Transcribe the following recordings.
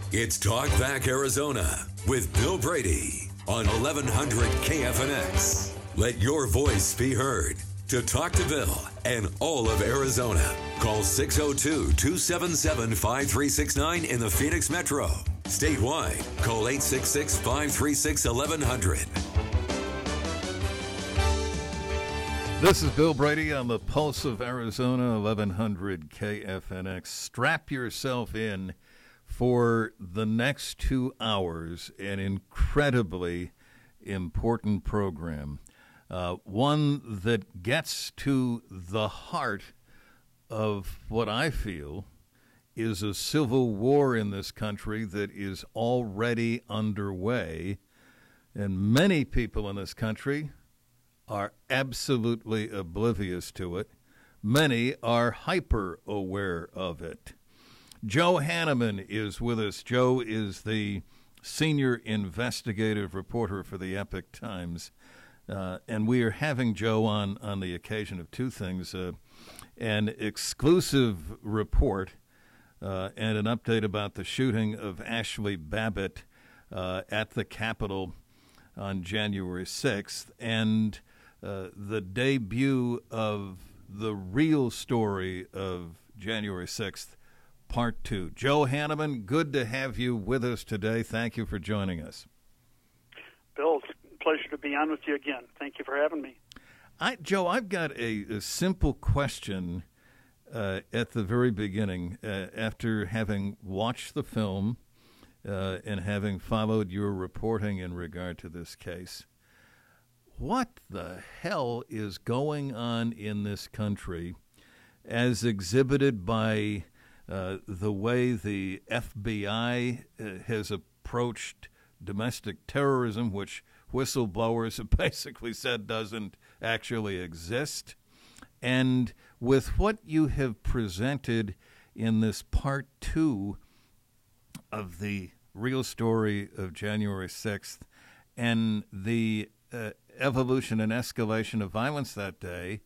It's Talk Back Arizona with Bill Brady on 1100 KFNX. Let your voice be heard. To talk to Bill and all of Arizona, call 602-277-5369 in the Phoenix Metro. Statewide, call 866-536-1100. This is Bill Brady on the Pulse of Arizona, 1100 KFNX. Strap yourself in for the next 2 hours, an incredibly important program. One that gets to the heart of what I feel is a civil war in this country that is already underway, and many people in this country are absolutely oblivious to it. Many are hyper aware of it. Joe Hanneman is with us. Joe is the senior investigative reporter for the Epoch Times. And we are having Joe on the occasion of two things, an exclusive report and an update about the shooting of Ashley Babbitt at the Capitol on January 6th, and the debut of the real story of January 6th, Part 2. Joe Hanneman, good to have you with us today. Thank you for joining us. Bill, it's a pleasure to be on with you again. Thank you for having me. Joe, I've got a simple question at the very beginning. After having watched the film and having followed your reporting in regard to this case, what the hell is going on in this country as exhibited by the way the FBI has approached domestic terrorism, which whistleblowers have basically said doesn't actually exist, and with what you have presented in this Part 2 of the real story of January 6th and the evolution and escalation of violence that day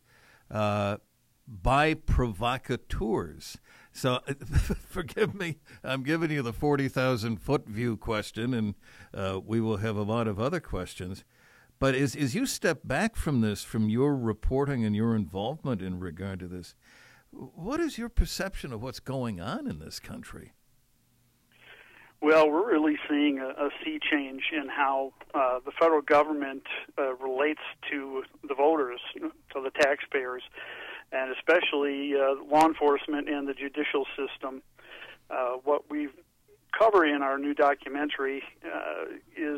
by provocateurs. So forgive me, I'm giving you the 40,000-foot view question, and we will have a lot of other questions. But as you step back from this, from your reporting and your involvement in regard to this, what is your perception of what's going on in this country? Well, we're really seeing a sea change in how the federal government relates to the voters, to the taxpayers, and especially law enforcement and the judicial system. What we cover in our new documentary is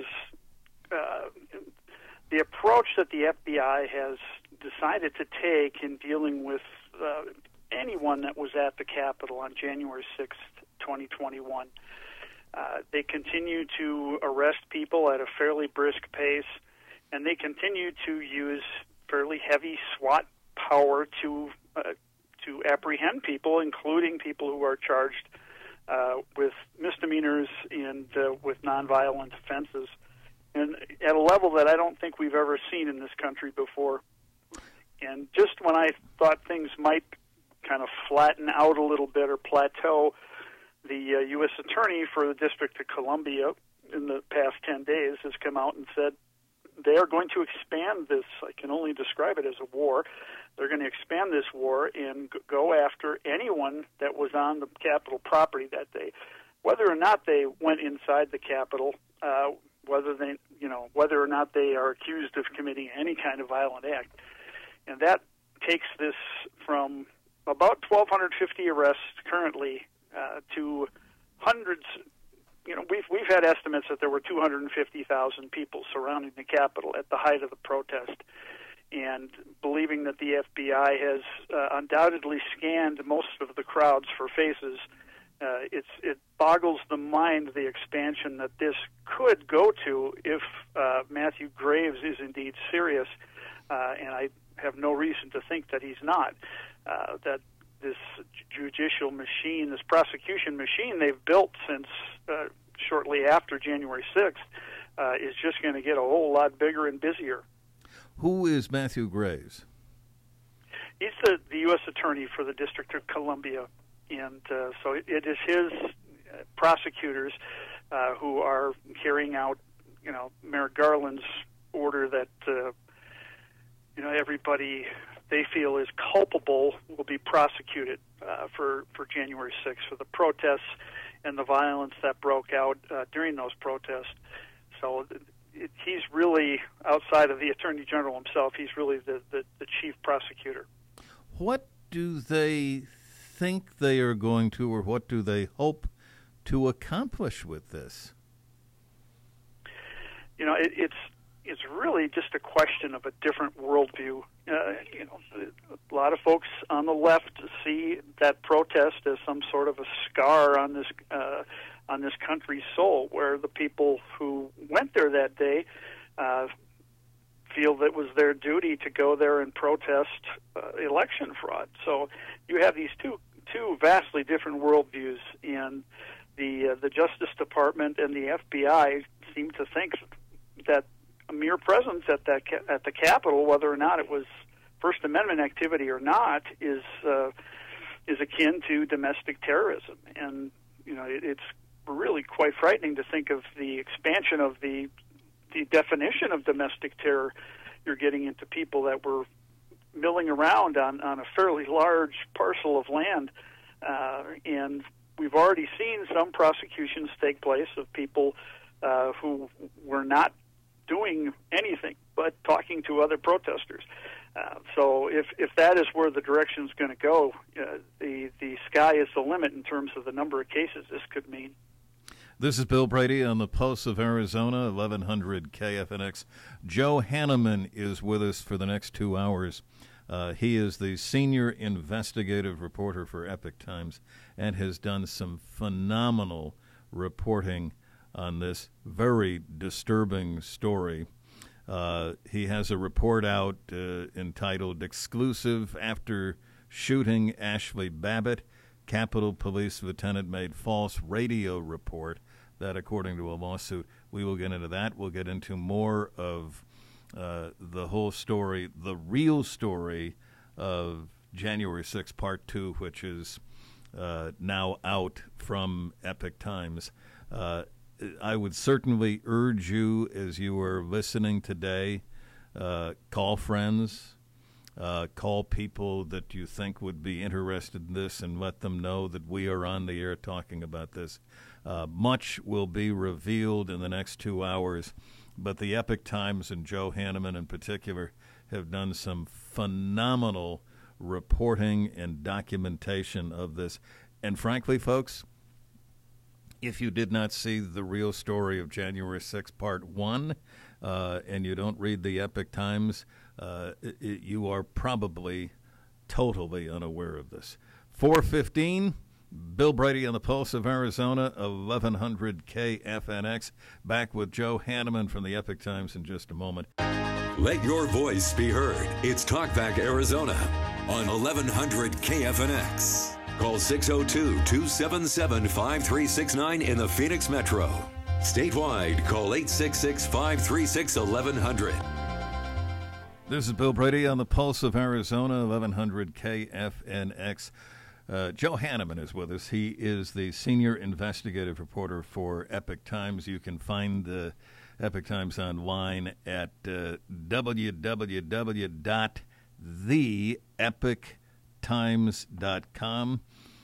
the approach that the FBI has decided to take in dealing with anyone that was at the Capitol on January 6th, 2021. They continue to arrest people at a fairly brisk pace, and they continue to use fairly heavy SWAT power to apprehend people, including people who are charged with misdemeanors and with nonviolent offenses, and at a level that I don't think we've ever seen in this country before. And just when I thought things might kind of flatten out a little bit or plateau, the U.S. Attorney for the District of Columbia in the past 10 days has come out and said they are going to expand this. I can only describe it as a war. They're going to expand this war and go after anyone that was on the Capitol property that day, whether or not they went inside the Capitol, whether or not they are accused of committing any kind of violent act. And that takes this from about 1,250 arrests currently to hundreds. We've had estimates that there were 250,000 people surrounding the Capitol at the height of the protest, and believing that the FBI has undoubtedly scanned most of the crowds for faces, it boggles the mind the expansion that this could go to if Matthew Graves is indeed serious, and I have no reason to think that he's not. That this judicial machine, this prosecution machine they've built since shortly after January 6th is just going to get a whole lot bigger and busier. Who is Matthew Graves? He's the U.S. Attorney for the District of Columbia, and so it is prosecutors who are carrying out, Merrick Garland's order that, everybody they feel is culpable will be prosecuted for January 6th for the protests and the violence that broke out during those protests. So he's really, outside of the Attorney General himself, he's really the chief prosecutor. What do they think they are going to, or what do they hope to accomplish with this? It's really just a question of a different worldview. A lot of folks on the left see that protest as some sort of a scar on this country's soul, where the people who went there that day feel that it was their duty to go there and protest election fraud. So you have these two vastly different worldviews, and the Justice Department and the FBI seem to think that a mere presence at the Capitol, whether or not it was First Amendment activity or not, is akin to domestic terrorism. And it's really quite frightening to think of the expansion of the definition of domestic terror. You're getting into people that were milling around on a fairly large parcel of land, and we've already seen some prosecutions take place of people who were not doing anything but talking to other protesters. So if that is where the direction is going to go, the sky is the limit in terms of the number of cases this could mean. This is Bill Brady on the Pulse of Arizona, 1100 KFNX. Joe Hanneman is with us for the next 2 hours. He is the senior investigative reporter for Epoch Times and has done some phenomenal reporting on this very disturbing story. He has a report out entitled Exclusive After Shooting Ashley Babbitt. Capitol Police Lieutenant made false radio report. That, according to a lawsuit. We will get into that. We'll get into more of the whole story, the real story of January 6th, Part 2, which is now out from Epoch Times. I would certainly urge you, as you are listening today, call friends, call people that you think would be interested in this, and let them know that we are on the air talking about this. Much will be revealed in the next 2 hours, but the Epoch Times and Joe Hanneman in particular have done some phenomenal reporting and documentation of this. And frankly, folks, if you did not see the real story of January 6th, Part 1, and you don't read the Epoch Times, you are probably totally unaware of this. 4:15, Bill Brady on the Pulse of Arizona, 1100 KFNX. Back with Joe Hanneman from the Epoch Times in just a moment. Let your voice be heard. It's Talkback Arizona on 1100 KFNX. Call 602-277-5369 in the Phoenix Metro. Statewide, call 866-536-1100. This is Bill Brady on the Pulse of Arizona, 1100 KFNX. Joe Hanneman is with us. He is the senior investigative reporter for Epoch Times. You can find Epoch Times online at www.theepochtimes.com.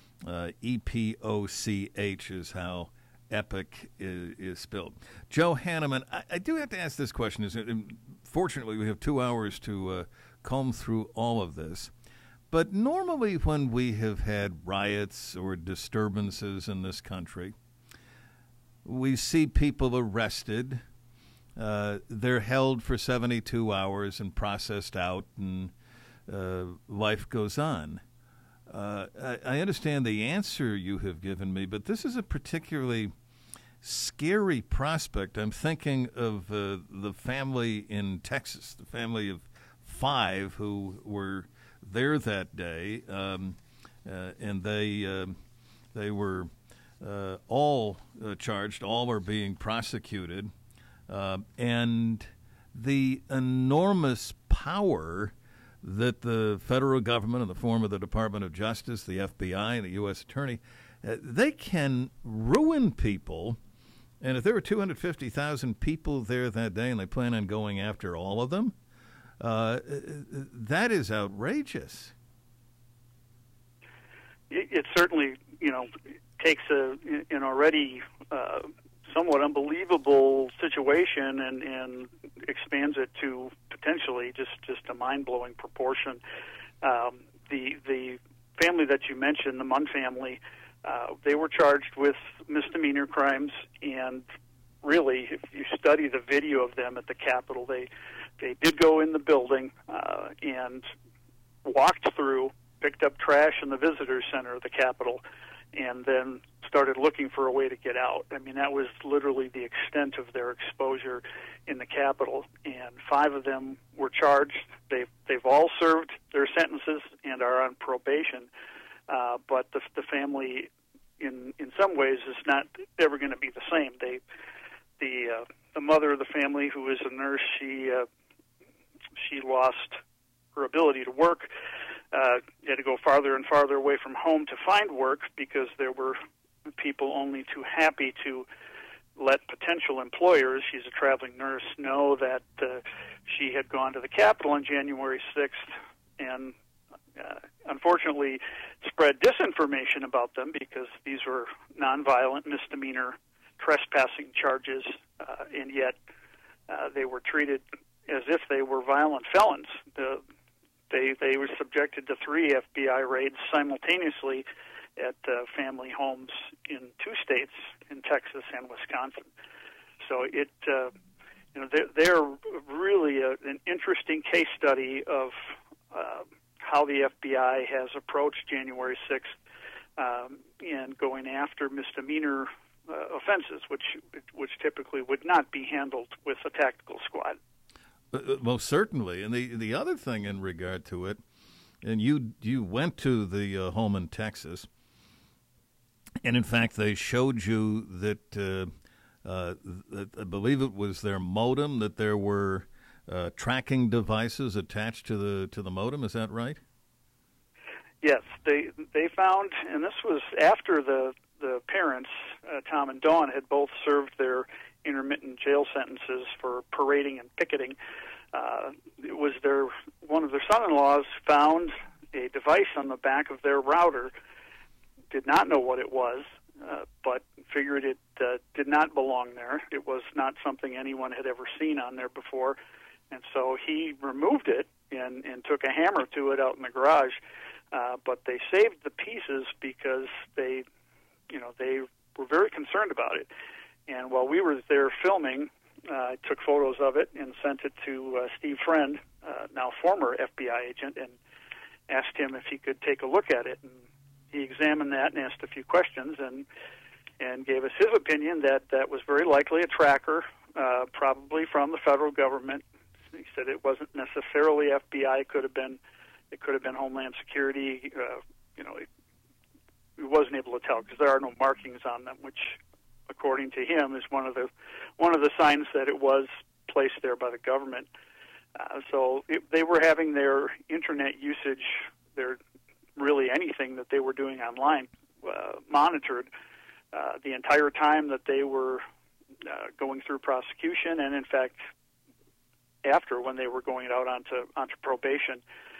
EPOCH is how Epoch is spelled. Joe Hanneman, I do have to ask this question. Fortunately, we have 2 hours to comb through all of this. But normally when we have had riots or disturbances in this country, we see people arrested. They're held for 72 hours and processed out, and life goes on. I understand the answer you have given me, but this is a particularly scary prospect. I'm thinking of the family in Texas, the family of 5 who were there that day, and they were all charged. All are being prosecuted, and the enormous power that the federal government, in the form of the Department of Justice, the FBI, and the U.S. Attorney, they can ruin people. And if there were 250,000 people there that day and they plan on going after all of them, that is outrageous. It certainly, takes an already somewhat unbelievable situation and expands it to potentially just a mind-blowing proportion. The family that you mentioned, the Munn family, they were charged with misdemeanor crimes, and really, if you study the video of them at the Capitol, they did go in the building and walked through, picked up trash in the visitor center of the Capitol, and then started looking for a way to get out. I mean, that was literally the extent of their exposure in the Capitol, and 5 of them were charged. They've all served their sentences and are on probation, but the family, in some ways, is not ever going to be the same. The mother of the family, who is a nurse, she lost her ability to work. Had to go farther and farther away from home to find work because there were people only too happy to let potential employers, she's a traveling nurse, know that she had gone to the Capitol on January 6th and unfortunately spread disinformation about them because these were nonviolent misdemeanor trespassing charges, and yet they were treated as if they were violent felons. They were subjected to 3 FBI raids simultaneously at family homes in 2 states, in Texas and Wisconsin. So they're really an interesting case study of how the FBI has approached January 6th and going after misdemeanor offenses, which typically would not be handled with a tactical squad. Most certainly. And the other thing in regard to it, and you went to the home in Texas, and in fact they showed you that I believe it was their modem, that there were tracking devices attached to the modem. Is that right? Yes, they found, and this was after the parents, Tom and Dawn, had both served their intermittent jail sentences for parading and picketing. It was one of their son-in-laws found a device on the back of their router, did not know what it was, but figured it did not belong there. It was not something anyone had ever seen on there before, and so he removed it and took a hammer to it out in the garage. But they saved the pieces because they were very concerned about it. And while we were there filming, I took photos of it and sent it to Steve Friend, now former FBI agent, and asked him if he could take a look at it. And he examined that and asked a few questions and gave us his opinion that was very likely a tracker, probably from the federal government. He said it wasn't necessarily FBI. It could have been Homeland Security. He wasn't able to tell because there are no markings on them, which, according to him, is one of the signs that it was placed there by the government. They were having their internet usage, really anything that they were doing online, monitored the entire time that they were going through prosecution, and in fact, after, when they were going out onto probation.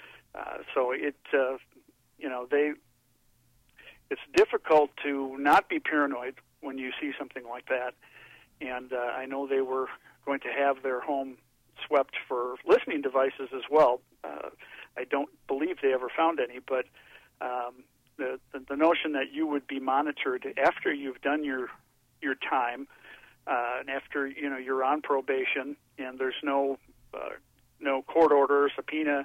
It's difficult to not be paranoid when you see something like that. And I know they were going to have their home swept for listening devices as well. I don't believe they ever found any, but the notion that you would be monitored after you've done your time, and after you're on probation, and there's no court order or subpoena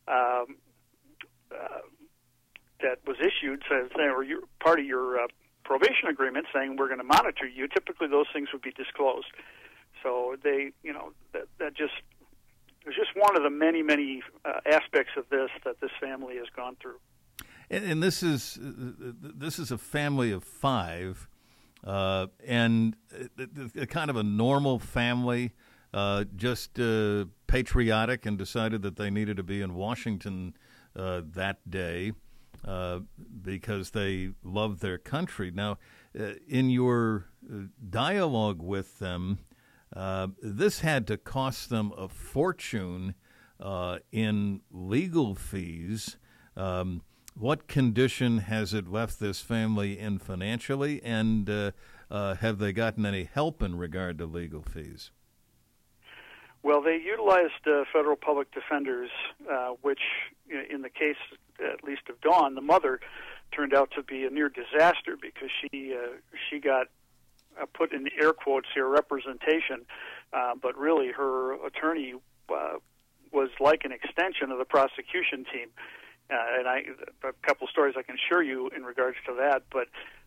that was issued, or you're part of your probation agreement saying we're going to monitor you. Typically, those things would be disclosed. So that just it's just one of the many aspects of this that this family has gone through. And this is a family of 5, and a kind of a normal family, just patriotic, and decided that they needed to be in Washington that day. because they love their country. Now, in your dialogue with them, this had to cost them a fortune in legal fees. What condition has it left this family in financially, and have they gotten any help in regard to legal fees? Well, they utilized federal public defenders, which, in the case, at least of Dawn, the mother, turned out to be a near disaster because she got put in air quotes here representation, but really her attorney was like an extension of the prosecution team. And a couple stories I can share you in regards to that, but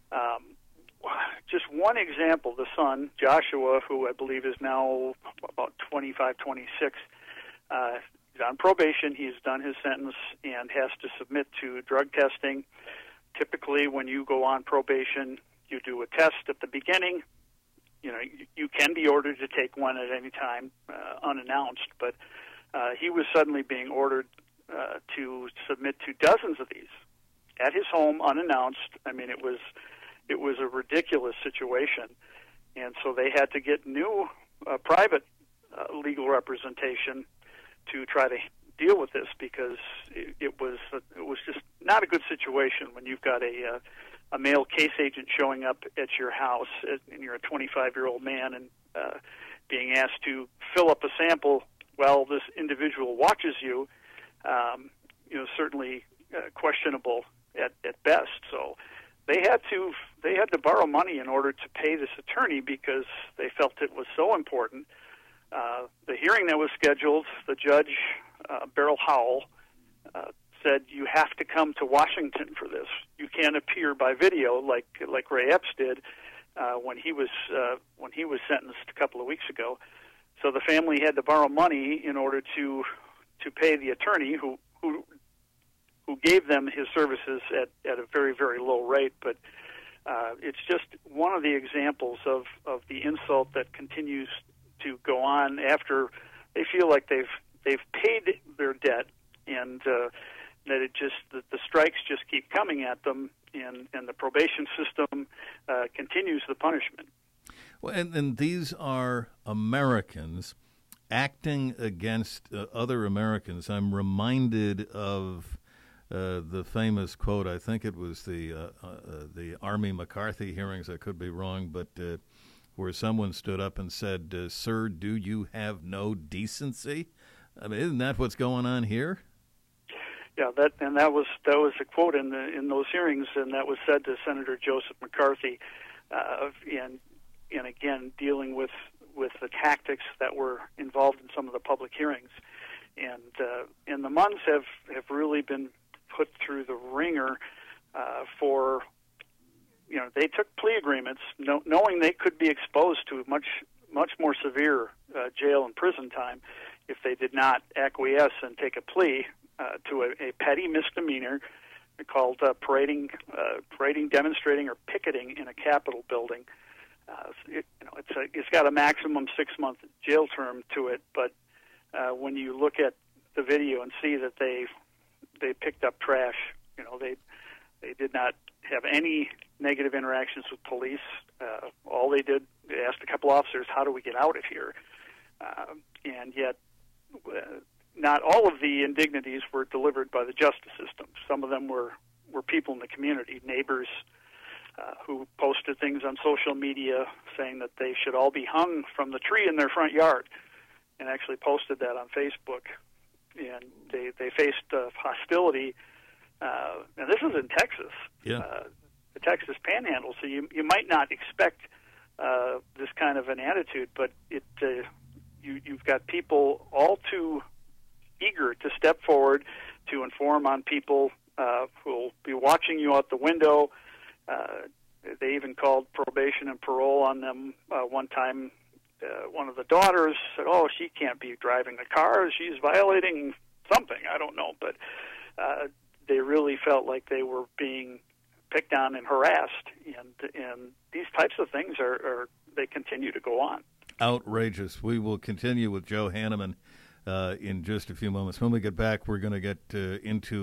just one example, the son, Joshua, who I believe is now about 25, 26, he's on probation. He's done his sentence and has to submit to drug testing. Typically, when you go on probation, you do a test at the beginning. You can be ordered to take one at any time, unannounced, but he was suddenly being ordered to submit to dozens of these at his home, unannounced. I mean, it was a ridiculous situation, and so they had to get new private legal representation to try to deal with this because it was just not a good situation when you've got a male case agent showing up at your house and you're a 25-year-old man and being asked to fill up a sample while this individual watches you. Certainly questionable at best. So they had to borrow money in order to pay this attorney because they felt it was so important. The hearing that was scheduled, the judge, Beryl Howell, said you have to come to Washington for this. You can't appear by video like Ray Epps did when he was sentenced a couple of weeks ago. So the family had to borrow money in order to pay the attorney who gave them his services at a very, very low rate. But it's just one of the examples of the insult that continues to go on after they feel like they've paid their debt, and that the strikes just keep coming at them, and the probation system continues the punishment. Well, and these are Americans acting against other Americans. I'm reminded of the famous quote. I think it was the Army McCarthy hearings. I could be wrong, but where someone stood up and said, "Sir, do you have no decency?" I mean, isn't that what's going on here? Yeah, that was a quote in those hearings, and that was said to Senator Joseph McCarthy, and again dealing with the tactics that were involved in some of the public hearings, and the Munns have really been put through the ringer for. They took plea agreements, knowing they could be exposed to much more severe jail and prison time if they did not acquiesce and take a plea to a petty misdemeanor called parading, demonstrating, or picketing in a Capitol building. It's got a maximum 6-month jail term to it, but when you look at the video and see that they picked up trash, they did not have any negative interactions with police. All they did, they asked a couple officers, "How do we get out of here?" And yet, not all of the indignities were delivered by the justice system. Some of them were people in the community, neighbors who posted things on social media saying that they should all be hung from the tree in their front yard, and actually posted that on Facebook. And they faced hostility, and this is in Texas, the Texas Panhandle. So you might not expect this kind of an attitude, but you've got people all too eager to step forward to inform on people who will be watching you out the window. They even called probation and parole on them one time. One of the daughters said, "Oh, she can't be driving the car. She's violating something. I don't know." But they really felt like they were being picked on and harassed. And these types of things they continue to go on. Outrageous. We will continue with Joe Hanneman in just a few moments. When we get back, we're going to get into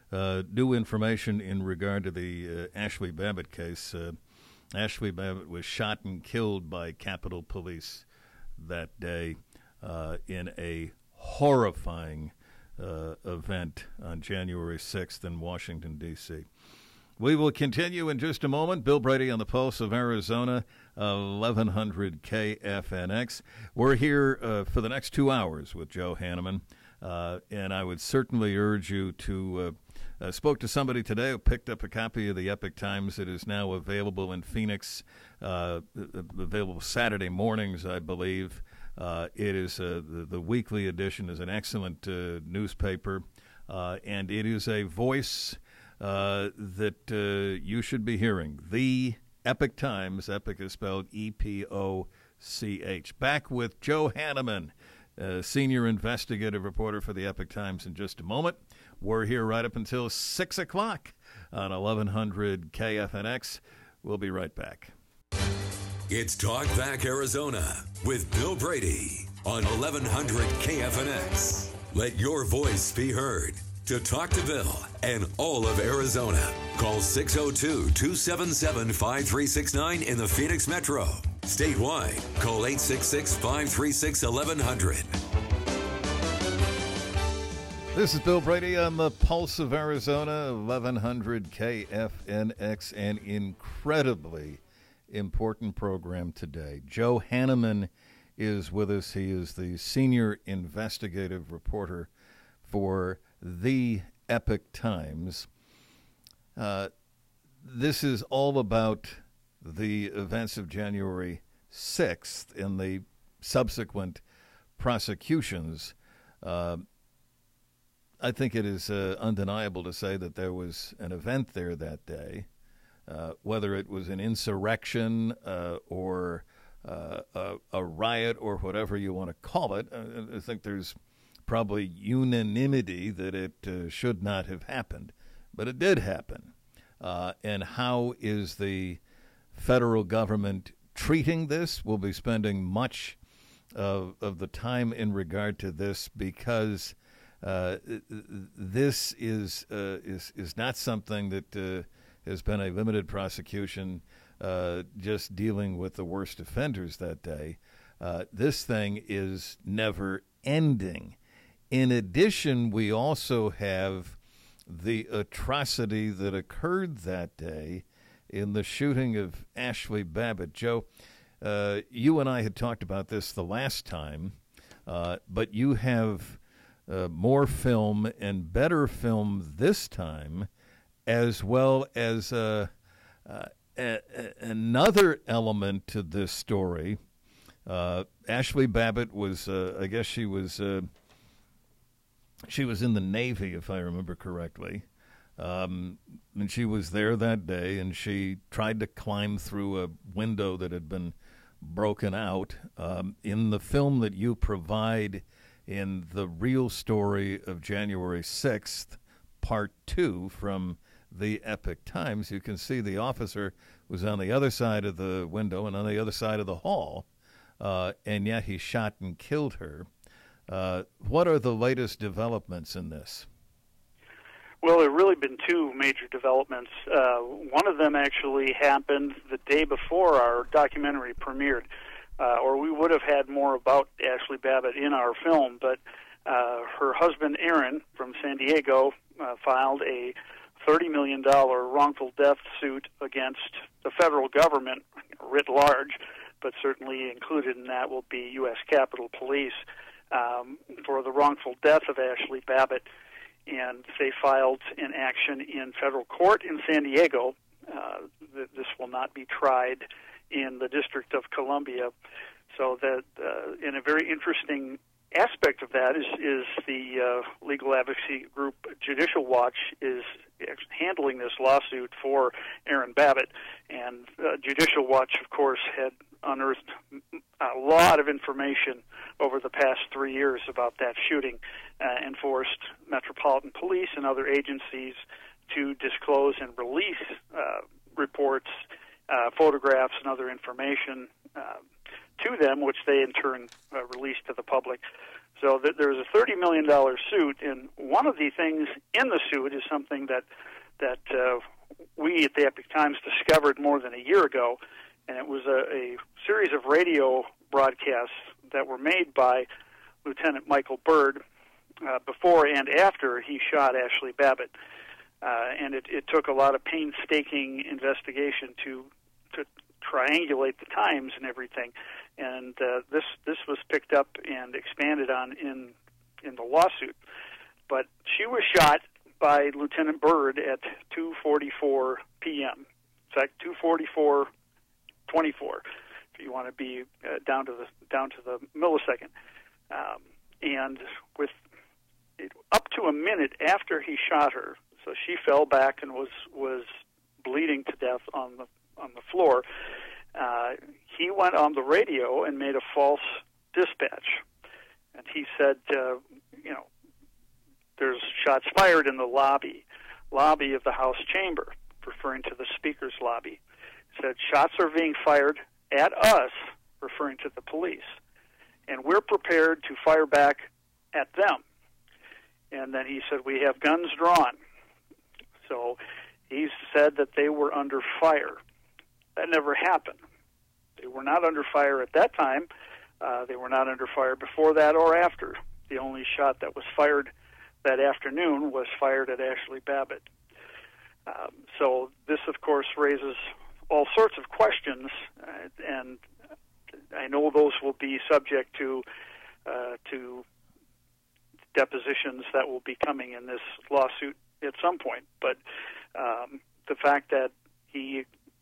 new information in regard to the Ashley Babbitt case. Ashley Babbitt was shot and killed by Capitol Police that day in a horrifying event on January 6th in Washington, D.C. We will continue in just a moment. Bill Brady on the Pulse of Arizona, 1100 KFNX. We're here for the next 2 hours with Joe Hanneman, and I would certainly urge you to spoke to somebody today who picked up a copy of the Epic Times. It is now available in Phoenix, available Saturday mornings, I believe. It is the weekly edition is an excellent newspaper, and it is a voice that you should be hearing. The Epic Times. Epic is spelled EPOCH. Back with Joe Hanneman, senior investigative reporter for the Epic Times, in just a moment. We're here right up until 6 o'clock on 1100 KFNX. We'll be right back. It's Talk Back Arizona with Bill Brady on 1100 KFNX. Let your voice be heard. To talk to Bill and all of Arizona, call 602-277-5369 in the Phoenix Metro. Statewide, call 866-536-1100. This is Bill Brady on the Pulse of Arizona, 1100 KFNX, an incredibly important program today. Joe Hanneman is with us. He is the senior investigative reporter for the Epic Times. This is all about the events of January 6th and the subsequent prosecutions. I think it is undeniable to say that there was an event there that day, whether it was an insurrection or a riot or whatever you want to call it. I think there's probably unanimity that it should not have happened, but it did happen. And how is the federal government treating this? We'll be spending much of the time in regard to this because this is not something that has been a limited prosecution just dealing with the worst offenders that day. This thing is never ending. In addition, we also have the atrocity that occurred that day in the shooting of Ashley Babbitt. Joe, you and I had talked about this the last time, but you have more film and better film this time, as well as another element to this story. Ashley Babbitt was, I guess she was in the Navy, if I remember correctly. And she was there that day, and she tried to climb through a window that had been broken out. In the film that you provide in The Real Story of January 6th, Part 2 from the Epic Times, you can see the officer was on the other side of the window and on the other side of the hall, and yet he shot and killed her. What are the latest developments in this? Well, there have really been two major developments. One of them actually happened the day before our documentary premiered, or we would have had more about Ashley Babbitt in our film, but her husband, Aaron, from San Diego, filed a $30 million wrongful death suit against the federal government writ large, but certainly included in that will be U.S. Capitol Police, for the wrongful death of Ashley Babbitt. And they filed an action in federal court in San Diego. This will not be tried in the District of Columbia. So that, in a very interesting aspect of that is the legal advocacy group Judicial Watch is handling this lawsuit for Aaron Babbitt. And Judicial Watch, of course, had unearthed a lot of information over the past 3 years about that shooting and forced Metropolitan Police and other agencies to disclose and release reports, photographs, and other information to them, which they in turn released to the public. So there was a $30 million suit, and one of the things in the suit is something that we at the Epoch Times discovered more than a year ago, and it was a series of radio broadcasts that were made by Lieutenant Michael Byrd before and after he shot Ashley Babbitt. And it took a lot of painstaking investigation to triangulate the times and everything. And this was picked up and expanded on in the lawsuit. But she was shot by Lieutenant Byrd at 2:44 p.m. In fact, 2:44:24, if you want to be down to the millisecond. And with up to a minute after he shot her, so she fell back and was bleeding to death on the floor. He went on the radio and made a false dispatch, and he said, there's shots fired in the lobby of the House chamber, referring to the Speaker's lobby. He said, shots are being fired at us, referring to the police, and we're prepared to fire back at them. And then he said, we have guns drawn. So he said that they were under fire. That never happened. They were not under fire at that time. They were not under fire before that or after. The only shot that was fired that afternoon was fired at Ashley Babbitt. So this, of course, raises all sorts of questions, and I know those will be subject to depositions that will be coming in this lawsuit at some point. But the fact that he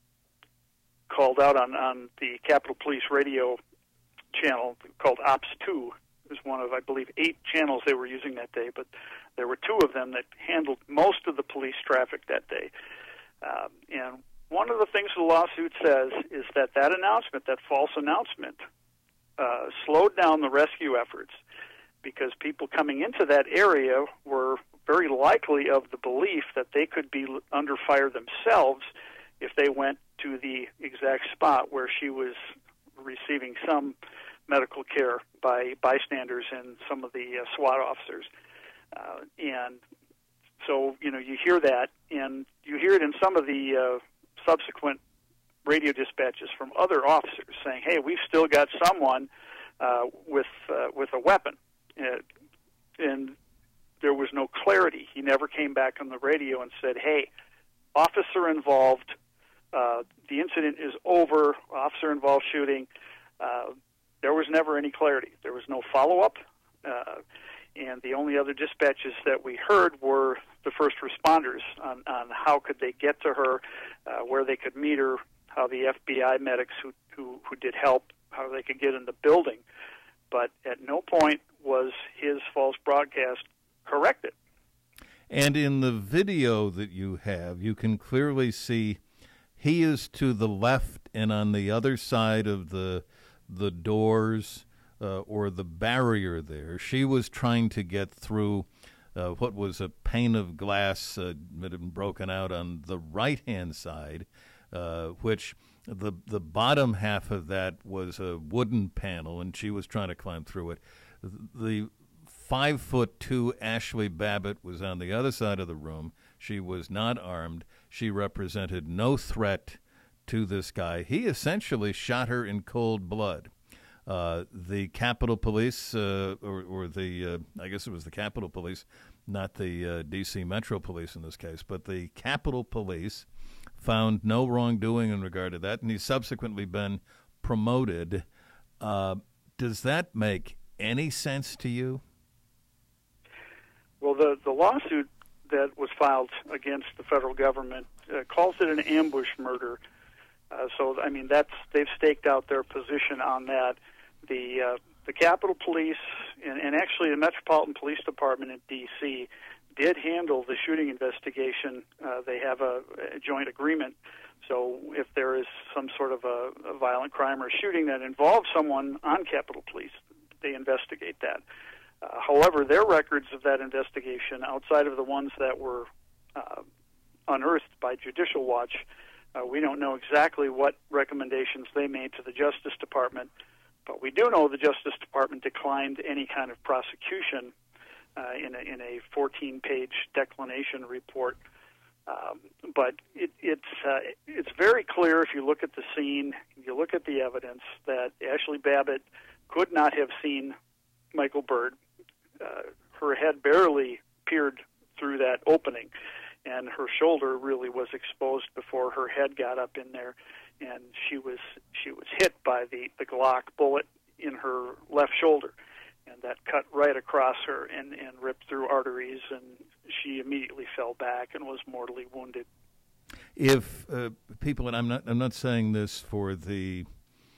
called out on the Capitol Police radio channel called Ops 2 is one of, I believe, 8 channels they were using that day, but there were 2 of them that handled most of the police traffic that day. And one of the things the lawsuit says is that announcement, that false announcement, slowed down the rescue efforts because people coming into that area were very likely of the belief that they could be under fire themselves if they went to the exact spot where she was receiving some medical care by bystanders and some of the SWAT officers. And so, you hear that, and you hear it in some of the subsequent radio dispatches from other officers saying, hey, we've still got someone with a weapon. And there was no clarity. He never came back on the radio and said, hey, officer involved, the incident is over, officer involved shooting. There was never any clarity. There was no follow-up, and the only other dispatches that we heard were the first responders on how could they get to her, where they could meet her, how the FBI medics who did help, how they could get in the building. But at no point was his false broadcast corrected. And in the video that you have, you can clearly see he is to the left and on the other side of the doors or the barrier there. She was trying to get through what was a pane of glass that had been broken out on the right-hand side, which the bottom half of that was a wooden panel, and she was trying to climb through it. The 5'2" Ashley Babbitt was on the other side of the room. She was not armed. She represented no threat to this guy. He essentially shot her in cold blood. The Capitol Police, or the, I guess it was the Capitol Police, not the D.C. Metro Police in this case, but the Capitol Police found no wrongdoing in regard to that, and he's subsequently been promoted. Does that make any sense to you? Well, the lawsuit that was filed against the federal government calls it an ambush murder. So, I mean, they've staked out their position on that. The Capitol Police and actually the Metropolitan Police Department in D.C. did handle the shooting investigation. They have a joint agreement. So if there is some sort of a violent crime or shooting that involves someone on Capitol Police, they investigate that. However, their records of that investigation, outside of the ones that were unearthed by Judicial Watch, We don't know exactly what recommendations they made to the Justice Department, but we do know the Justice Department declined any kind of prosecution in a 14-page declination report. But it's very clear if you look at the scene, if you look at the evidence, that Ashley Babbitt could not have seen Michael Byrd. Her head barely peered through that opening, and her shoulder really was exposed before her head got up in there, and she was hit by the Glock bullet in her left shoulder, and that cut right across her and ripped through arteries, and she immediately fell back and was mortally wounded. If people, and I'm not saying this for the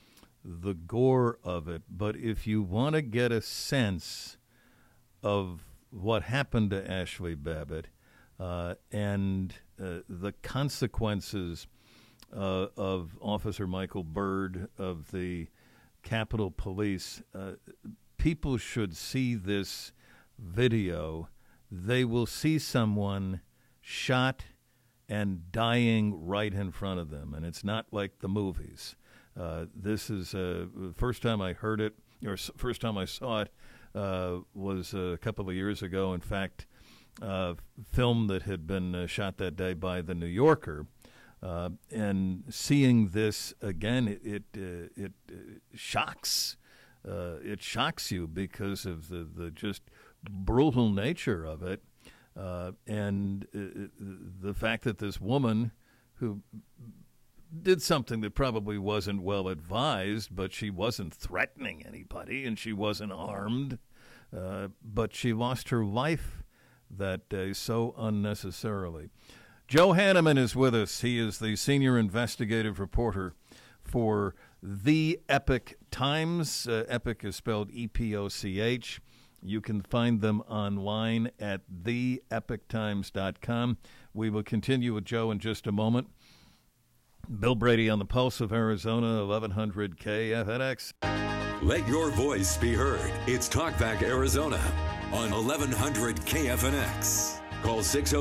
gore of it, but if you want to get a sense of what happened to Ashley Babbitt and the consequences of Officer Michael Byrd of the Capitol Police, people should see this video. They will see someone shot and dying right in front of them, and it's not like the movies. This is the first time I heard it, or first time I saw it, was a couple of years ago. In fact, film that had been shot that day by The New Yorker, and seeing this again, it shocks. It shocks you because of the just brutal nature of it, and the fact that this woman who did something that probably wasn't well advised, but she wasn't threatening anybody and she wasn't armed, but she lost her life that day so unnecessarily. Joe Hanneman is with us. He is the senior investigative reporter for The Epoch Times. Epoch is spelled EPOCH. You can find them online at theepochtimes.com. We will continue with Joe in just a moment. Bill Brady on the Pulse of Arizona, 1100 KFNX. Let your voice be heard. It's Talkback Arizona on 1100 KFNX. Call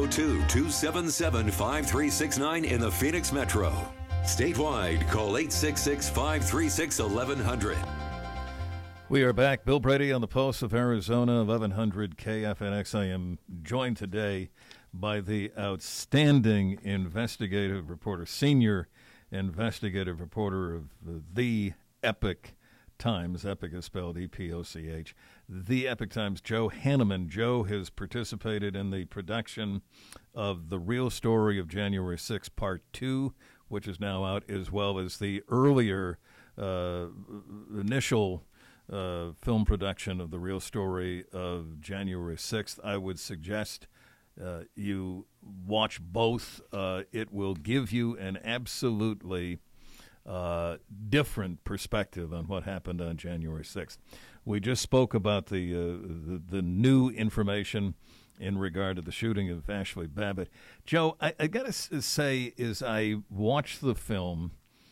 602-277-5369 in the Phoenix Metro. Statewide, call 866-536-1100. We are back. Bill Brady on the Pulse of Arizona, 1100 KFNX. I am joined today by the outstanding investigative reporter, senior investigative reporter of The Epoch Times. Epoch is spelled EPOCH. The Epoch Times, Joe Hanneman. Joe has participated in the production of The Real Story of January 6, Part 2, which is now out, as well as the earlier initial film production of The Real Story of January 6th. I would suggest you watch both. It will give you an absolutely different perspective on what happened on January 6th. We just spoke about the new information in regard to the shooting of Ashley Babbitt. Joe, I got to say, as I watched the film,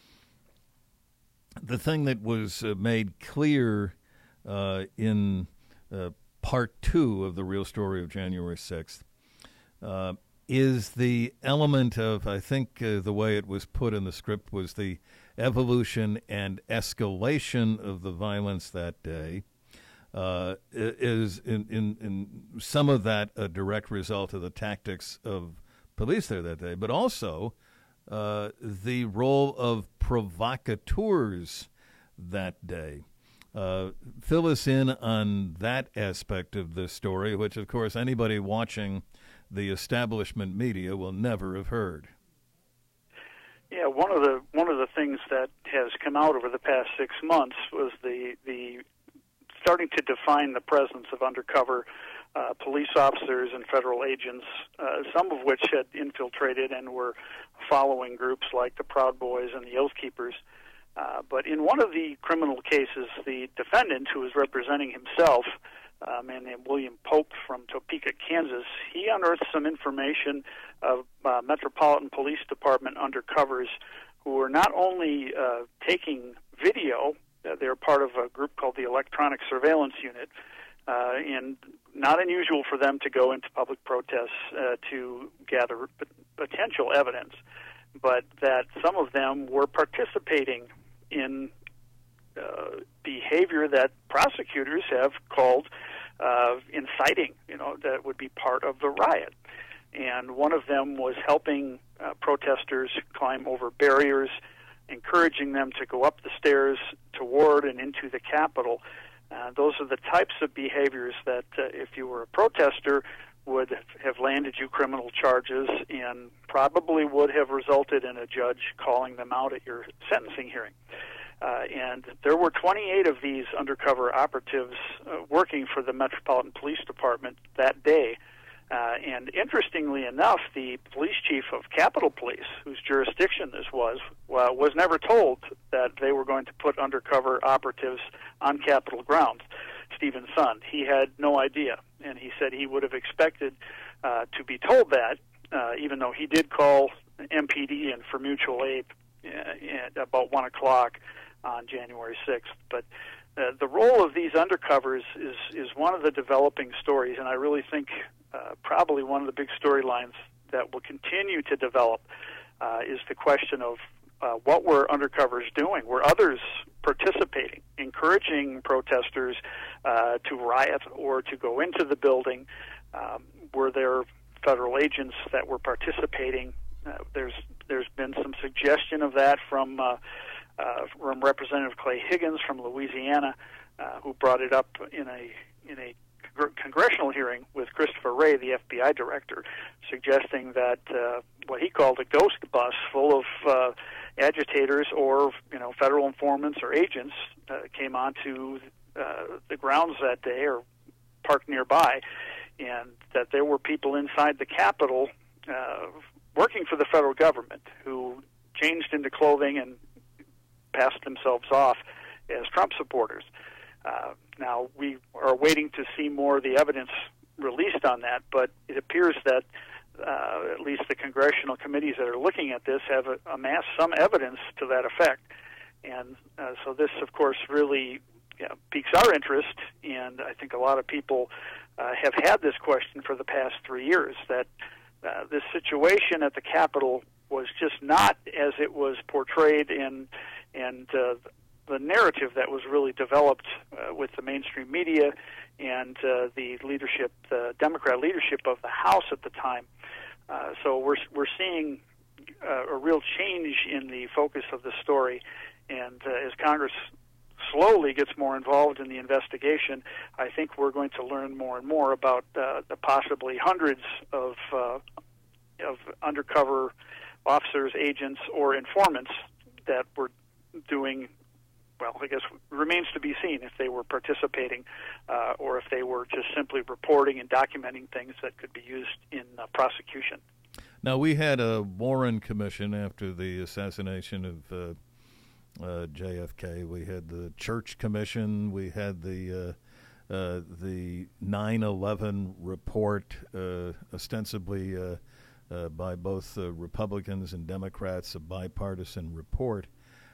the thing that was made clear in Part 2 of The Real Story of January 6th is the element of, I think the way it was put in the script was the evolution and escalation of the violence that day. Is in some of that a direct result of the tactics of police there that day, but also the role of provocateurs that day. Fill us in on that aspect of this story, which, of course, anybody watching the establishment media will never have heard. Yeah, one of the things that has come out over the past 6 months was the starting to define the presence of undercover police officers and federal agents, some of which had infiltrated and were following groups like the Proud Boys and the Oath Keepers. But in one of the criminal cases, the defendant, who was representing himself, a man named William Pope from Topeka, Kansas, he unearthed some information of Metropolitan Police Department undercovers who were not only taking video. They're part of a group called the Electronic Surveillance Unit, and not unusual for them to go into public protests to gather potential evidence. but that some of them were participating in behavior that prosecutors have called inciting, that would be part of the riot. And one of them was helping protesters climb over barriers, encouraging them to go up the stairs toward and into the Capitol. Those are the types of behaviors that, if you were a protester, would have landed you criminal charges and probably would have resulted in a judge calling them out at your sentencing hearing. And there were 28 of these undercover operatives working for the Metropolitan Police Department that day. And interestingly enough, the police chief of Capitol Police, whose jurisdiction this was never told that they were going to put undercover operatives on Capitol grounds. Stephen Sund, he had no idea, and he said he would have expected to be told that, even though he did call MPD and for mutual aid at about 1 o'clock on January 6th. But the role of these undercovers is one of the developing stories, and I really think probably one of the big storylines that will continue to develop is the question of what were undercovers doing? Were others participating, encouraging protesters to riot or to go into the building? Were there federal agents that were participating? There's been some suggestion of that from Representative Clay Higgins from Louisiana, who brought it up in a congressional hearing with Christopher Wray, the FBI director, suggesting that what he called a ghost bus full of agitators or federal informants or agents came onto the grounds that day or parked nearby, and that there were people inside the Capitol working for the federal government who changed into clothing and passed themselves off as Trump supporters. Now, we are waiting to see more of the evidence released on that, but it appears that at least the congressional committees that are looking at this have amassed some evidence to that effect. And so this, of course, really piques our interest, and I think a lot of people have had this question for the past 3 years, that this situation at the Capitol was just not as it was portrayed and the narrative that was really developed with the mainstream media and the leadership, the Democrat leadership of the House at the time. So we're seeing a real change in the focus of the story, and as Congress slowly gets more involved in the investigation, I think we're going to learn more and more about the possibly hundreds of undercover officers, agents, or informants that were doing, well, I guess remains to be seen if they were participating or if they were just simply reporting and documenting things that could be used in prosecution. Now, we had a Warren Commission after the assassination of JFK. We had the Church Commission. We had the 9/11 report, ostensibly by both Republicans and Democrats, a bipartisan report.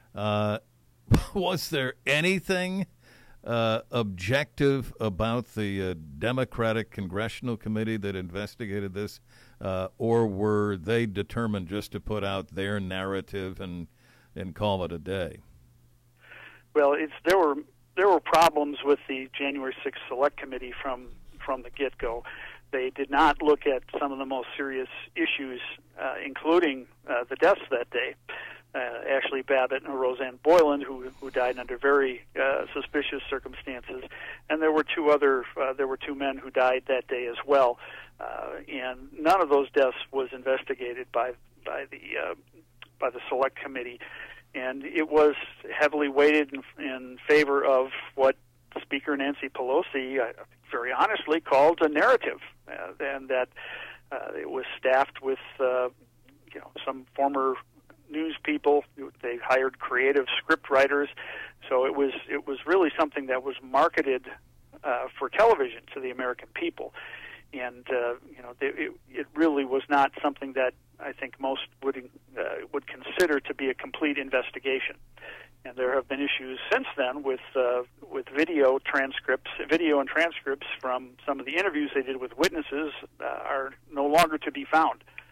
Was there anything objective about the Democratic Congressional Committee that investigated this, or were they determined just to put out their narrative and call it a day? Well, there were problems with the January 6th Select Committee from the get-go. They did not look at some of the most serious issues, including the deaths that day. Ashley Babbitt and Roseanne Boyland, who died under very suspicious circumstances, and there were two men who died that day as well, and none of those deaths was investigated by the Select Committee, and it was heavily weighted in favor of what Speaker Nancy Pelosi very honestly called a narrative, and that it was staffed with some former news people. They hired creative script writers, so it was really something that was marketed for television to the American people, and it really was not something that I think most would consider to be a complete investigation. And there have been issues since then with video and transcripts from some of the interviews they did with witnesses are no longer to be found.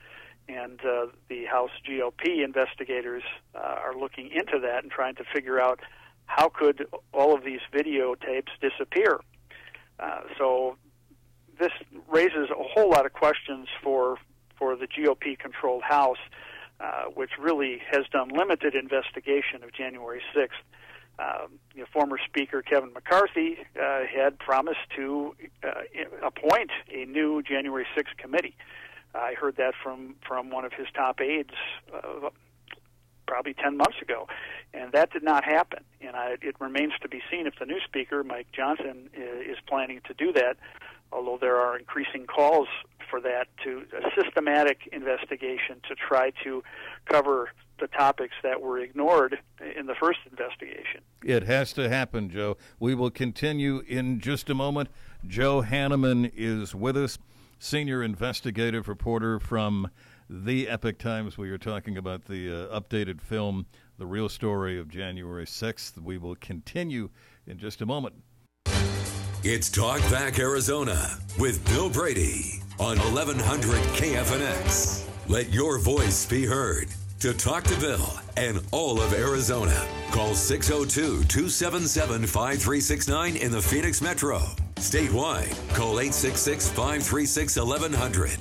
and the House GOP investigators are looking into that and trying to figure out how could all of these videotapes disappear. So this raises a whole lot of questions for the GOP-controlled House, which really has done limited investigation of January 6th. Former Speaker Kevin McCarthy had promised to appoint a new January 6th committee. I heard that from one of his top aides probably 10 months ago, and that did not happen. And it remains to be seen if the new Speaker, Mike Johnson, is planning to do that, although there are increasing calls for that, to a systematic investigation to try to cover the topics that were ignored in the first investigation. It has to happen, Joe. We will continue in just a moment. Joe Hanneman is with us, senior investigative reporter from The Epoch Times. We are talking about the updated film, The Real Story of January 6th. We will continue in just a moment. It's Talk Back Arizona with Bill Brady on 1100 KFNX. Let your voice be heard. To talk to Bill and all of Arizona, call 602-277-5369 in the Phoenix Metro. Statewide, call 866-536-1100.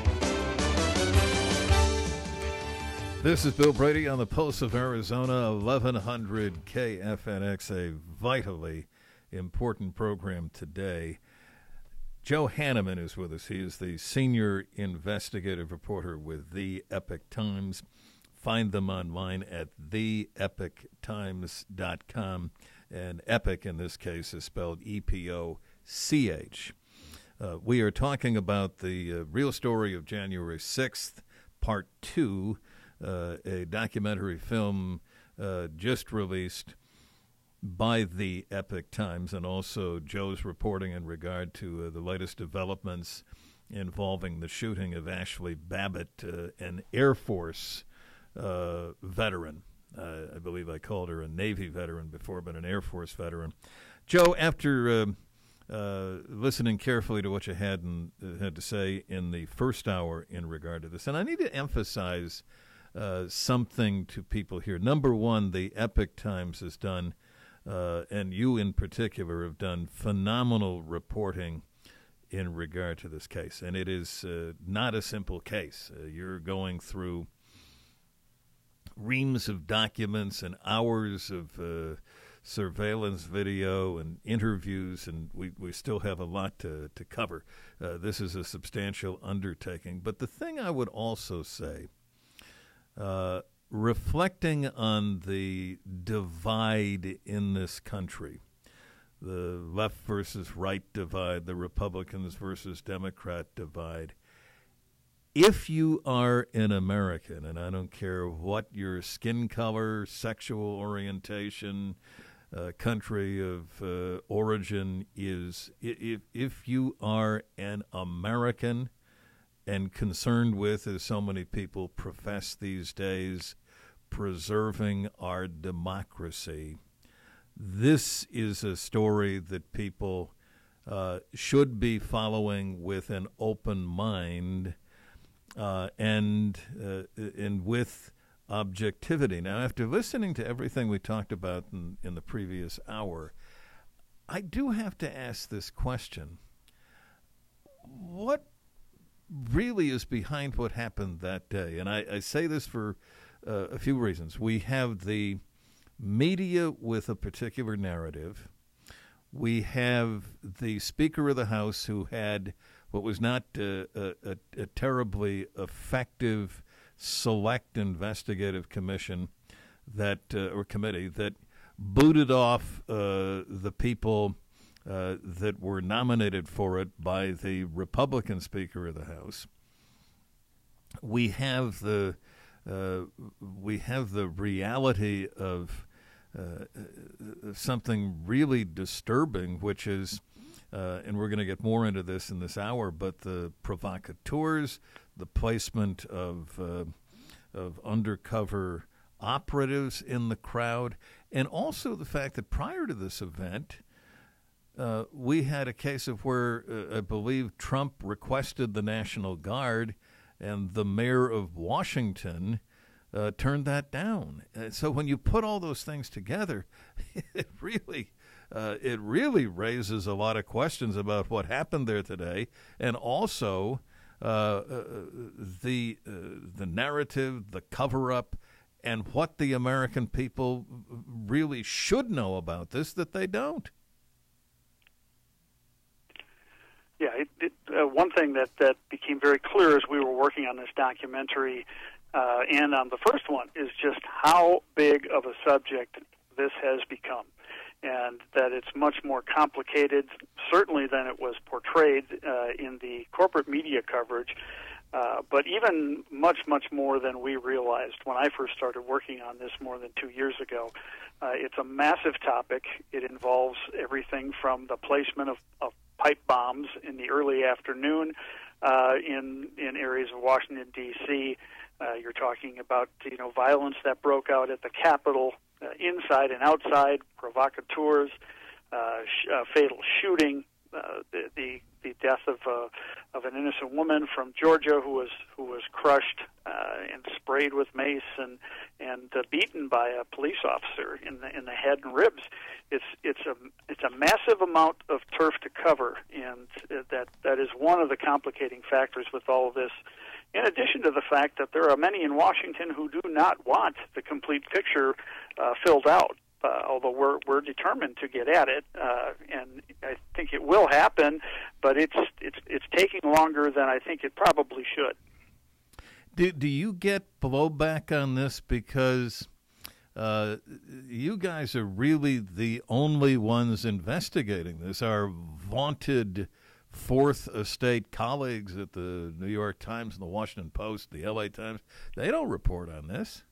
This is Bill Brady on the Pulse of Arizona, 1100 KFNX, a vitally important program today. Joe Hanneman is with us. He is the senior investigative reporter with The Epoch Times. Find them online at theepochtimes.com. And Epoch, in this case, is spelled E-P-O-C-H. We are talking about the real story of January 6th, Part 2, a documentary film just released by the Epoch Times, and also Joe's reporting in regard to the latest developments involving the shooting of Ashley Babbitt, an Air Force veteran. I believe I called her a Navy veteran before, but an Air Force veteran. Joe, after listening carefully to what you had to say in the first hour in regard to this, and I need to emphasize something to people here. Number one, the Epoch Times has done, and you in particular have done, phenomenal reporting in regard to this case. And it is not a simple case. You're going through reams of documents and hours of surveillance video and interviews, and we still have a lot to cover. This is a substantial undertaking. But the thing I would also say, reflecting on the divide in this country, the left versus right divide, the Republicans versus Democrat divide, if you are an American, and I don't care what your skin color, sexual orientation, country of origin is, if you are an American and concerned with, as so many people profess these days, preserving our democracy, this is a story that people should be following with an open mind, and with objectivity. Now, after listening to everything we talked about in the previous hour, I do have to ask this question. What really is behind what happened that day? And I say this for a few reasons. We have the media with a particular narrative. We have the Speaker of the House who had what was not a terribly effective select investigative commission or committee that booted off the people that were nominated for it by the Republican Speaker of the House. We have the reality of something really disturbing, which is, and we're going to get more into this in this hour, but the provocateurs, the placement of undercover operatives in the crowd, and also the fact that prior to this event, we had a case of where I believe Trump requested the National Guard, and the mayor of Washington turned that down. So when you put all those things together, it really raises a lot of questions about what happened there today, and also the narrative, the cover-up, and what the American people really should know about this that they don't. Yeah, one thing that became very clear as we were working on this documentary and on the first one is just how big of a subject this has become, and that it's much more complicated, certainly, than it was portrayed in the corporate media coverage, but even much, much more than we realized when I first started working on this more than 2 years ago. It's a massive topic. It involves everything from the placement of pipe bombs in the early afternoon in areas of Washington, D.C. You're talking about violence that broke out at the Capitol, inside and outside, provocateurs, fatal shooting, the death of an innocent woman from Georgia who was crushed and sprayed with mace and beaten by a police officer in the head and ribs. It's a massive amount of turf to cover, and that is one of the complicating factors with all of this. In addition to the fact that there are many in Washington who do not want the complete picture filled out, although we're determined to get at it, and I think it will happen, but it's taking longer than I think it probably should. Do you get blowback on this because you guys are really the only ones investigating this? Our vaunted Fourth Estate colleagues at the New York Times and the Washington Post, the LA Times, they don't report on this.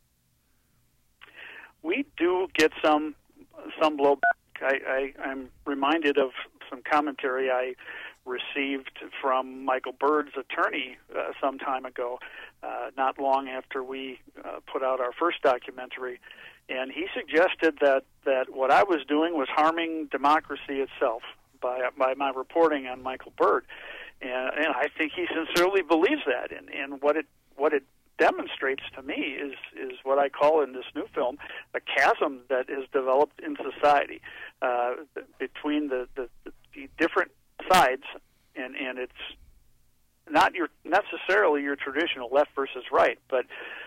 We do get some blowback. I'm reminded of some commentary I received from Michael Bird's attorney some time ago, not long after we put out our first documentary, and he suggested that what I was doing was harming democracy itself by my reporting on Michael Bird, and I think he sincerely believes that. And what it demonstrates to me is what I call in this new film a chasm that has developed in society between the different sides, and it's not necessarily your traditional left versus right, but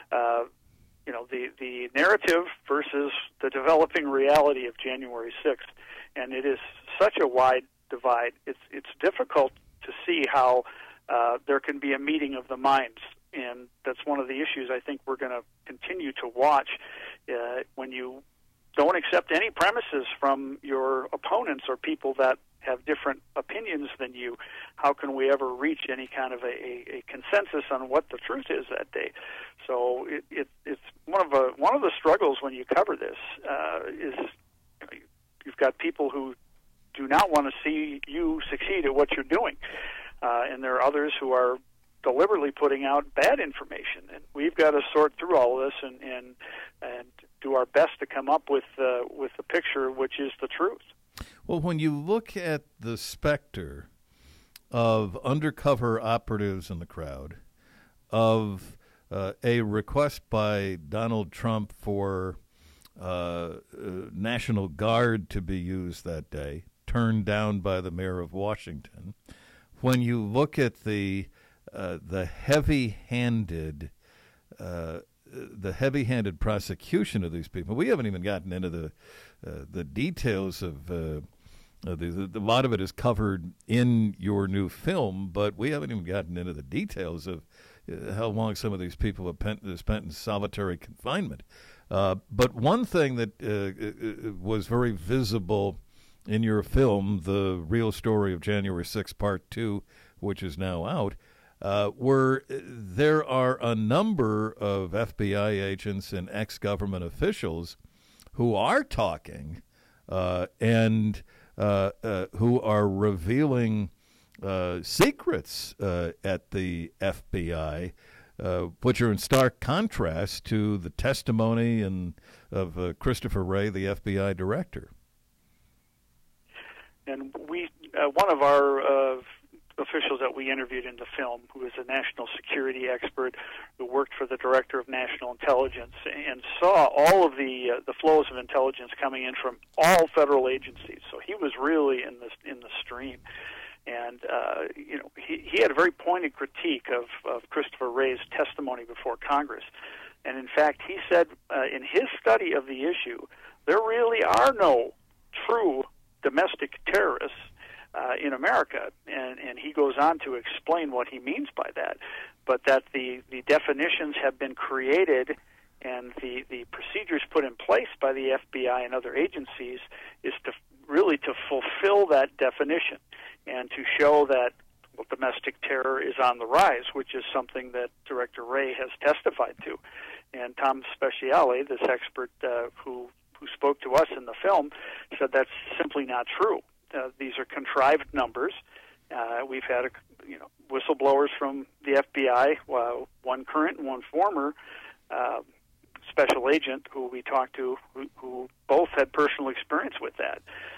the narrative versus the developing reality of January 6th, and it is such a wide divide. It's difficult to see how there can be a meeting of the minds, and that's one of the issues I think we're going to continue to watch. When you don't accept any premises from your opponents or people that have different opinions than you, how can we ever reach any kind of a consensus on what the truth is that day? So it's one of the struggles when you cover this is you've got people who do not want to see you succeed at what you're doing, and there are others who are deliberately putting out bad information, and we've got to sort through all of this and do our best to come up with the picture which is the truth. Well, when you look at the specter of undercover operatives in the crowd, of a request by Donald Trump for National Guard to be used that day, turned down by the mayor of Washington, when you look at the heavy-handed prosecution of these people, we haven't even gotten into the details of a lot of it is covered in your new film, but we haven't even gotten into the details of how long some of these people have spent in solitary confinement. But one thing that was very visible in your film, The Real Story of January 6th, Part 2, which is now out, where there are a number of FBI agents and ex-government officials who are talking and who are revealing secrets at the FBI, which are in stark contrast to the testimony of Christopher Wray, the FBI director. And we, one of our officials that we interviewed in the film, who is a national security expert who worked for the Director of National Intelligence and saw all of the flows of intelligence coming in from all federal agencies. So he was really in the stream. And he had a very pointed critique of Christopher Wray's testimony before Congress. And in fact, he said in his study of the issue, there really are no true domestic terrorists in America, and he goes on to explain what he means by that, but that the definitions have been created and the procedures put in place by the FBI and other agencies is to really to fulfill that definition and to show that domestic terror is on the rise, which is something that Director Wray has testified to. And Tom Speciale, this expert who spoke to us in the film, said that's simply not true. These are contrived numbers. We've had whistleblowers from the FBI, one current and one former special agent who we talked to, who both had personal experience with that,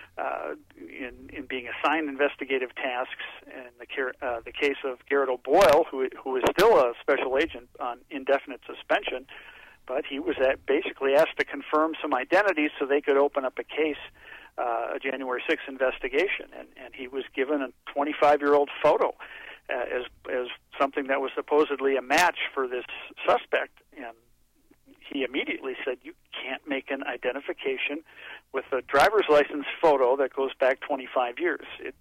in being assigned investigative tasks. In the case of Garrett O'Boyle, who is still a special agent on indefinite suspension, but he was basically asked to confirm some identities so they could open up a case, a January 6th investigation, and he was given a 25-year-old photo as something that was supposedly a match for this suspect, and he immediately said, you can't make an identification with a driver's license photo that goes back 25 years.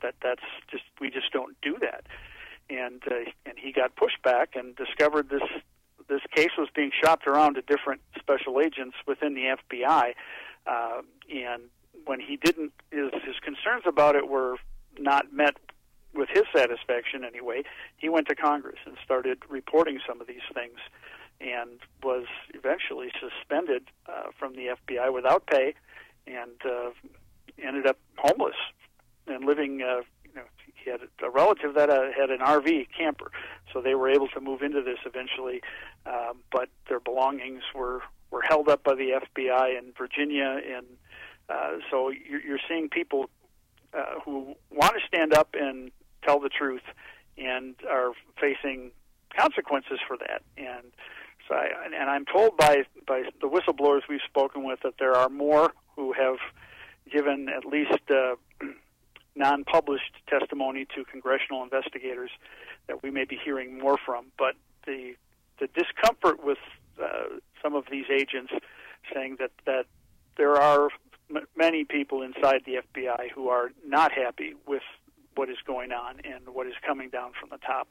We just don't do that. And he got pushback and discovered this case was being shopped around to different special agents within the FBI, and when he didn't, his concerns about it were not met with his satisfaction anyway, he went to Congress and started reporting some of these things and was eventually suspended from the FBI without pay and ended up homeless and living, he had a relative that had an RV camper, so they were able to move into this eventually, but their belongings were held up by the FBI in Virginia, and so you're seeing people who want to stand up and tell the truth and are facing consequences for that. And so I'm told by the whistleblowers we've spoken with that there are more who have given at least non-published testimony to congressional investigators that we may be hearing more from. But the discomfort with some of these agents saying that there are many people inside the FBI who are not happy with what is going on and what is coming down from the top.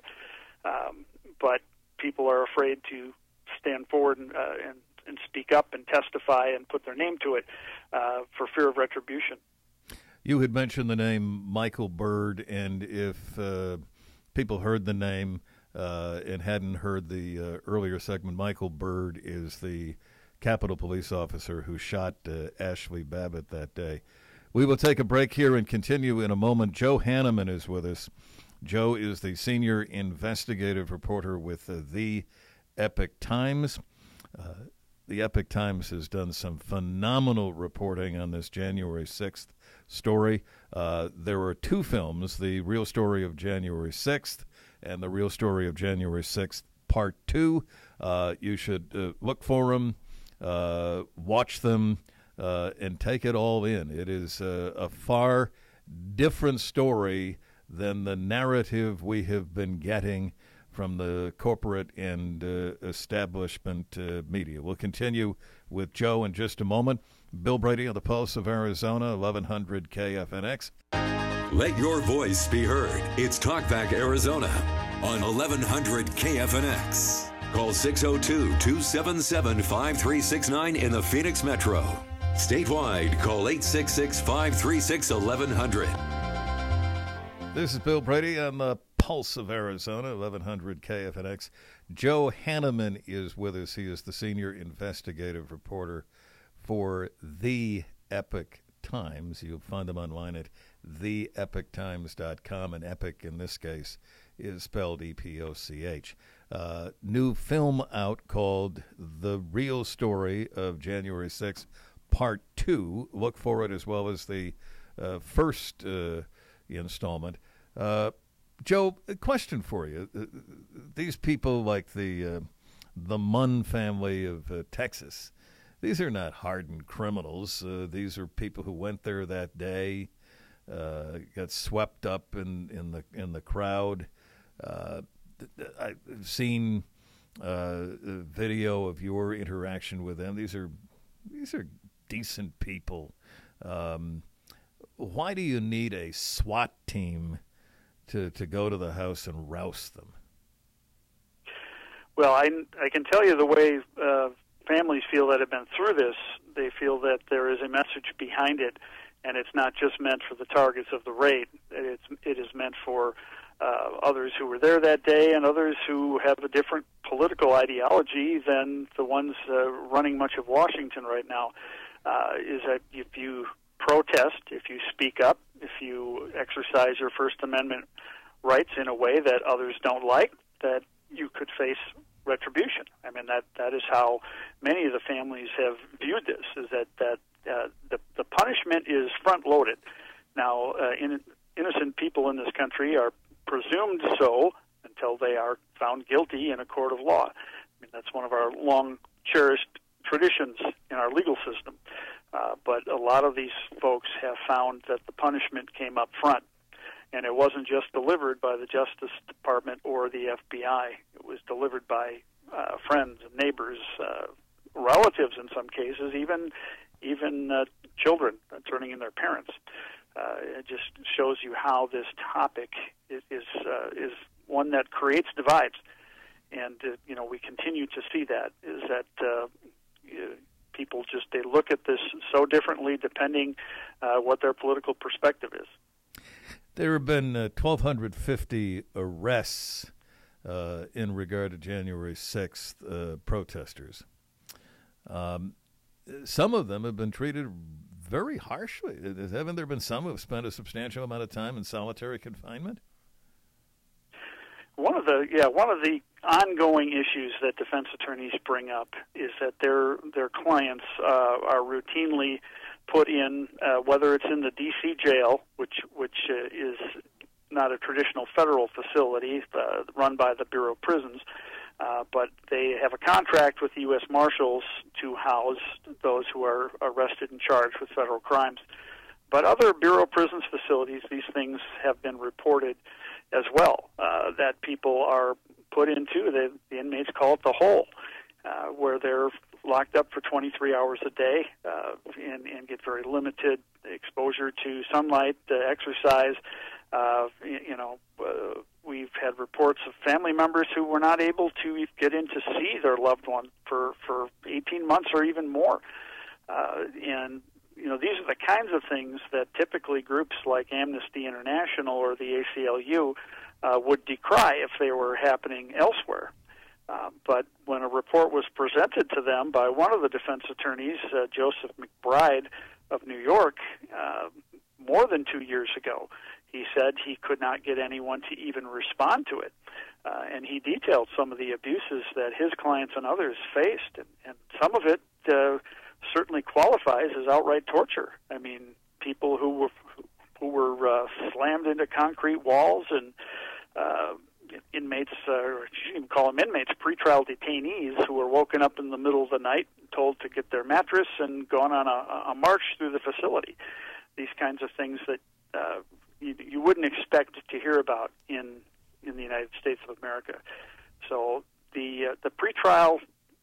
But people are afraid to stand forward and speak up and testify and put their name to it for fear of retribution. You had mentioned the name Michael Byrd, and if people heard the name and hadn't heard the earlier segment, Michael Byrd is the Capitol police officer who shot Ashley Babbitt that day. We will take a break here and continue in a moment. Joe Hanneman is with us. Joe is the senior investigative reporter with the Epoch Times. The Epoch Times has done some phenomenal reporting on this January 6th story. There were two films, The Real Story of January 6th and The Real Story of January 6th, Part 2. You should look for them, watch them, and take it all in. It is a far different story than the narrative we have been getting from the corporate and establishment media. We'll continue with Joe in just a moment. Bill Brady on the Pulse of Arizona, 1100 KFNX. Let your voice be heard. It's Talkback Arizona on 1100 KFNX. Call 602-277-5369 in the Phoenix Metro. Statewide, call 866-536-1100. This is Bill Brady on the Pulse of Arizona, 1100 KFNX. Joe Hanneman is with us. He is the senior investigative reporter for The Epoch Times. You'll find them online at theepochtimes.com, and Epoch in this case is spelled E-P-O-C-H. New film out called The Real Story of January 6th, Part 2. Look for it as well as the first installment. Joe, a question for you. These people like the Munn family of Texas, these are not hardened criminals. These are people who went there that day, got swept up in the crowd. I've seen a video of your interaction with them. These are decent people. Why do you need a SWAT team to go to the house and roust them? Well, I can tell you the way families feel that have been through this. They feel that there is a message behind it, and it's not just meant for the targets of the raid. It is meant for others who were there that day and others who have a different political ideology than the ones running much of Washington right now. Is that if you protest, if you speak up, if you exercise your First Amendment rights in a way that others don't like, that you could face retribution. I mean, that is how many of the families have viewed this, is that the punishment is front-loaded. Now, innocent people in this country are presumed so until they are found guilty in a court of law. I mean, that's one of our long-cherished traditions in our legal system. But a lot of these folks have found that the punishment came up front, and it wasn't just delivered by the Justice Department or the FBI. It was delivered by friends and neighbors, relatives in some cases, even children turning in their parents. It just shows you how this topic is one that creates divides, and we continue to see that. Is that people they look at this so differently depending what their political perspective is. There have been 1,250 arrests in regard to January 6th protesters. Some of them have been treated very harshly. Haven't there been some who have spent a substantial amount of time in solitary confinement? One of the ongoing issues that defense attorneys bring up is that their clients are routinely put in, whether it's in the D.C. jail, which is not a traditional federal facility run by the Bureau of Prisons, but they have a contract with the U.S. Marshals to house those who are arrested and charged with federal crimes. But other Bureau of Prisons facilities, these things have been reported as well, that people are put into, the inmates call it the hole, where they're locked up for 23 hours a day and get very limited exposure to sunlight, exercise. We've had reports of family members who were not able to get in to see their loved one for 18 months or even more. And these are the kinds of things that typically groups like Amnesty International or the ACLU would decry if they were happening elsewhere. But when a report was presented to them by one of the defense attorneys, Joseph McBride of New York, more than 2 years ago, he said he could not get anyone to even respond to it. And he detailed some of the abuses that his clients and others faced, and some of it certainly qualifies as outright torture. I mean, people who were slammed into concrete walls, and inmates, or you shouldn't even call them inmates, pretrial detainees who were woken up in the middle of the night, told to get their mattress, and gone on a march through the facility. These kinds of things that you wouldn't expect to hear about in the United States of America. So the pretrial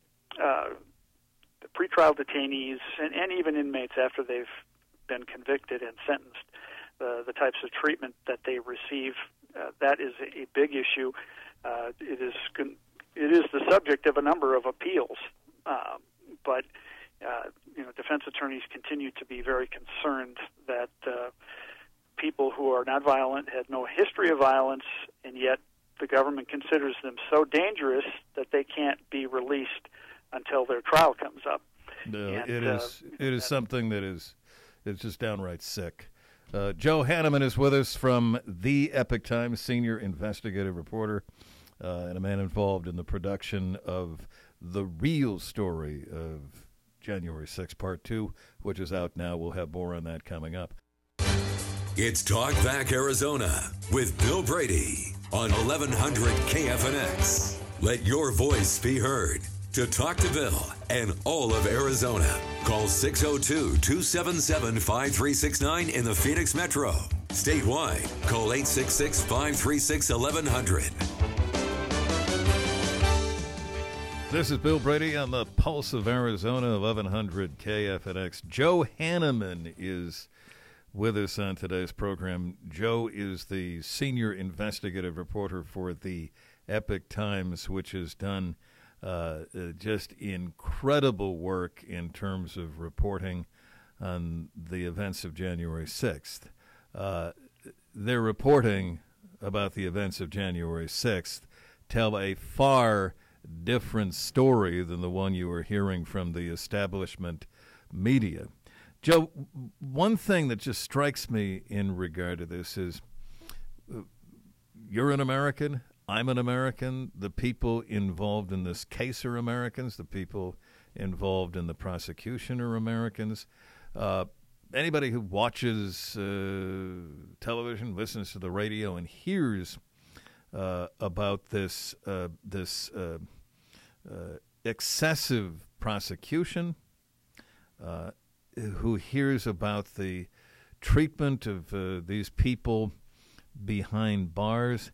detainees and even inmates after they've been convicted and sentenced, the types of treatment that they receive, that is a big issue. It is the subject of a number of appeals, but defense attorneys continue to be very concerned that people who are not violent, had no history of violence, and yet the government considers them so dangerous that they can't be released until their trial comes up. No, it is something that is just downright sick. Joe Hanneman is with us from the Epoch Times, senior investigative reporter, and a man involved in the production of The Real Story of January 6th, Part 2, which is out now. We'll have more on that coming up. It's Talk Back Arizona with Bill Brady on 1100 KFNX. Let your voice be heard. To talk to Bill and all of Arizona, call 602-277-5369 in the Phoenix Metro. Statewide, call 866-536-1100. This is Bill Brady on the Pulse of Arizona, 1100 KFNX. Joe Hanneman is with us on today's program. Joe is the senior investigative reporter for the Epoch Times, which has done just incredible work in terms of reporting on the events of January 6th. Their reporting about the events of January 6th tell a far different story than the one you were hearing from the establishment media. Joe, one thing that just strikes me in regard to this is you're an American, I'm an American, the people involved in this case are Americans, the people involved in the prosecution are Americans. Anybody who watches television, listens to the radio, and hears about this excessive prosecution, who hears about the treatment of these people behind bars,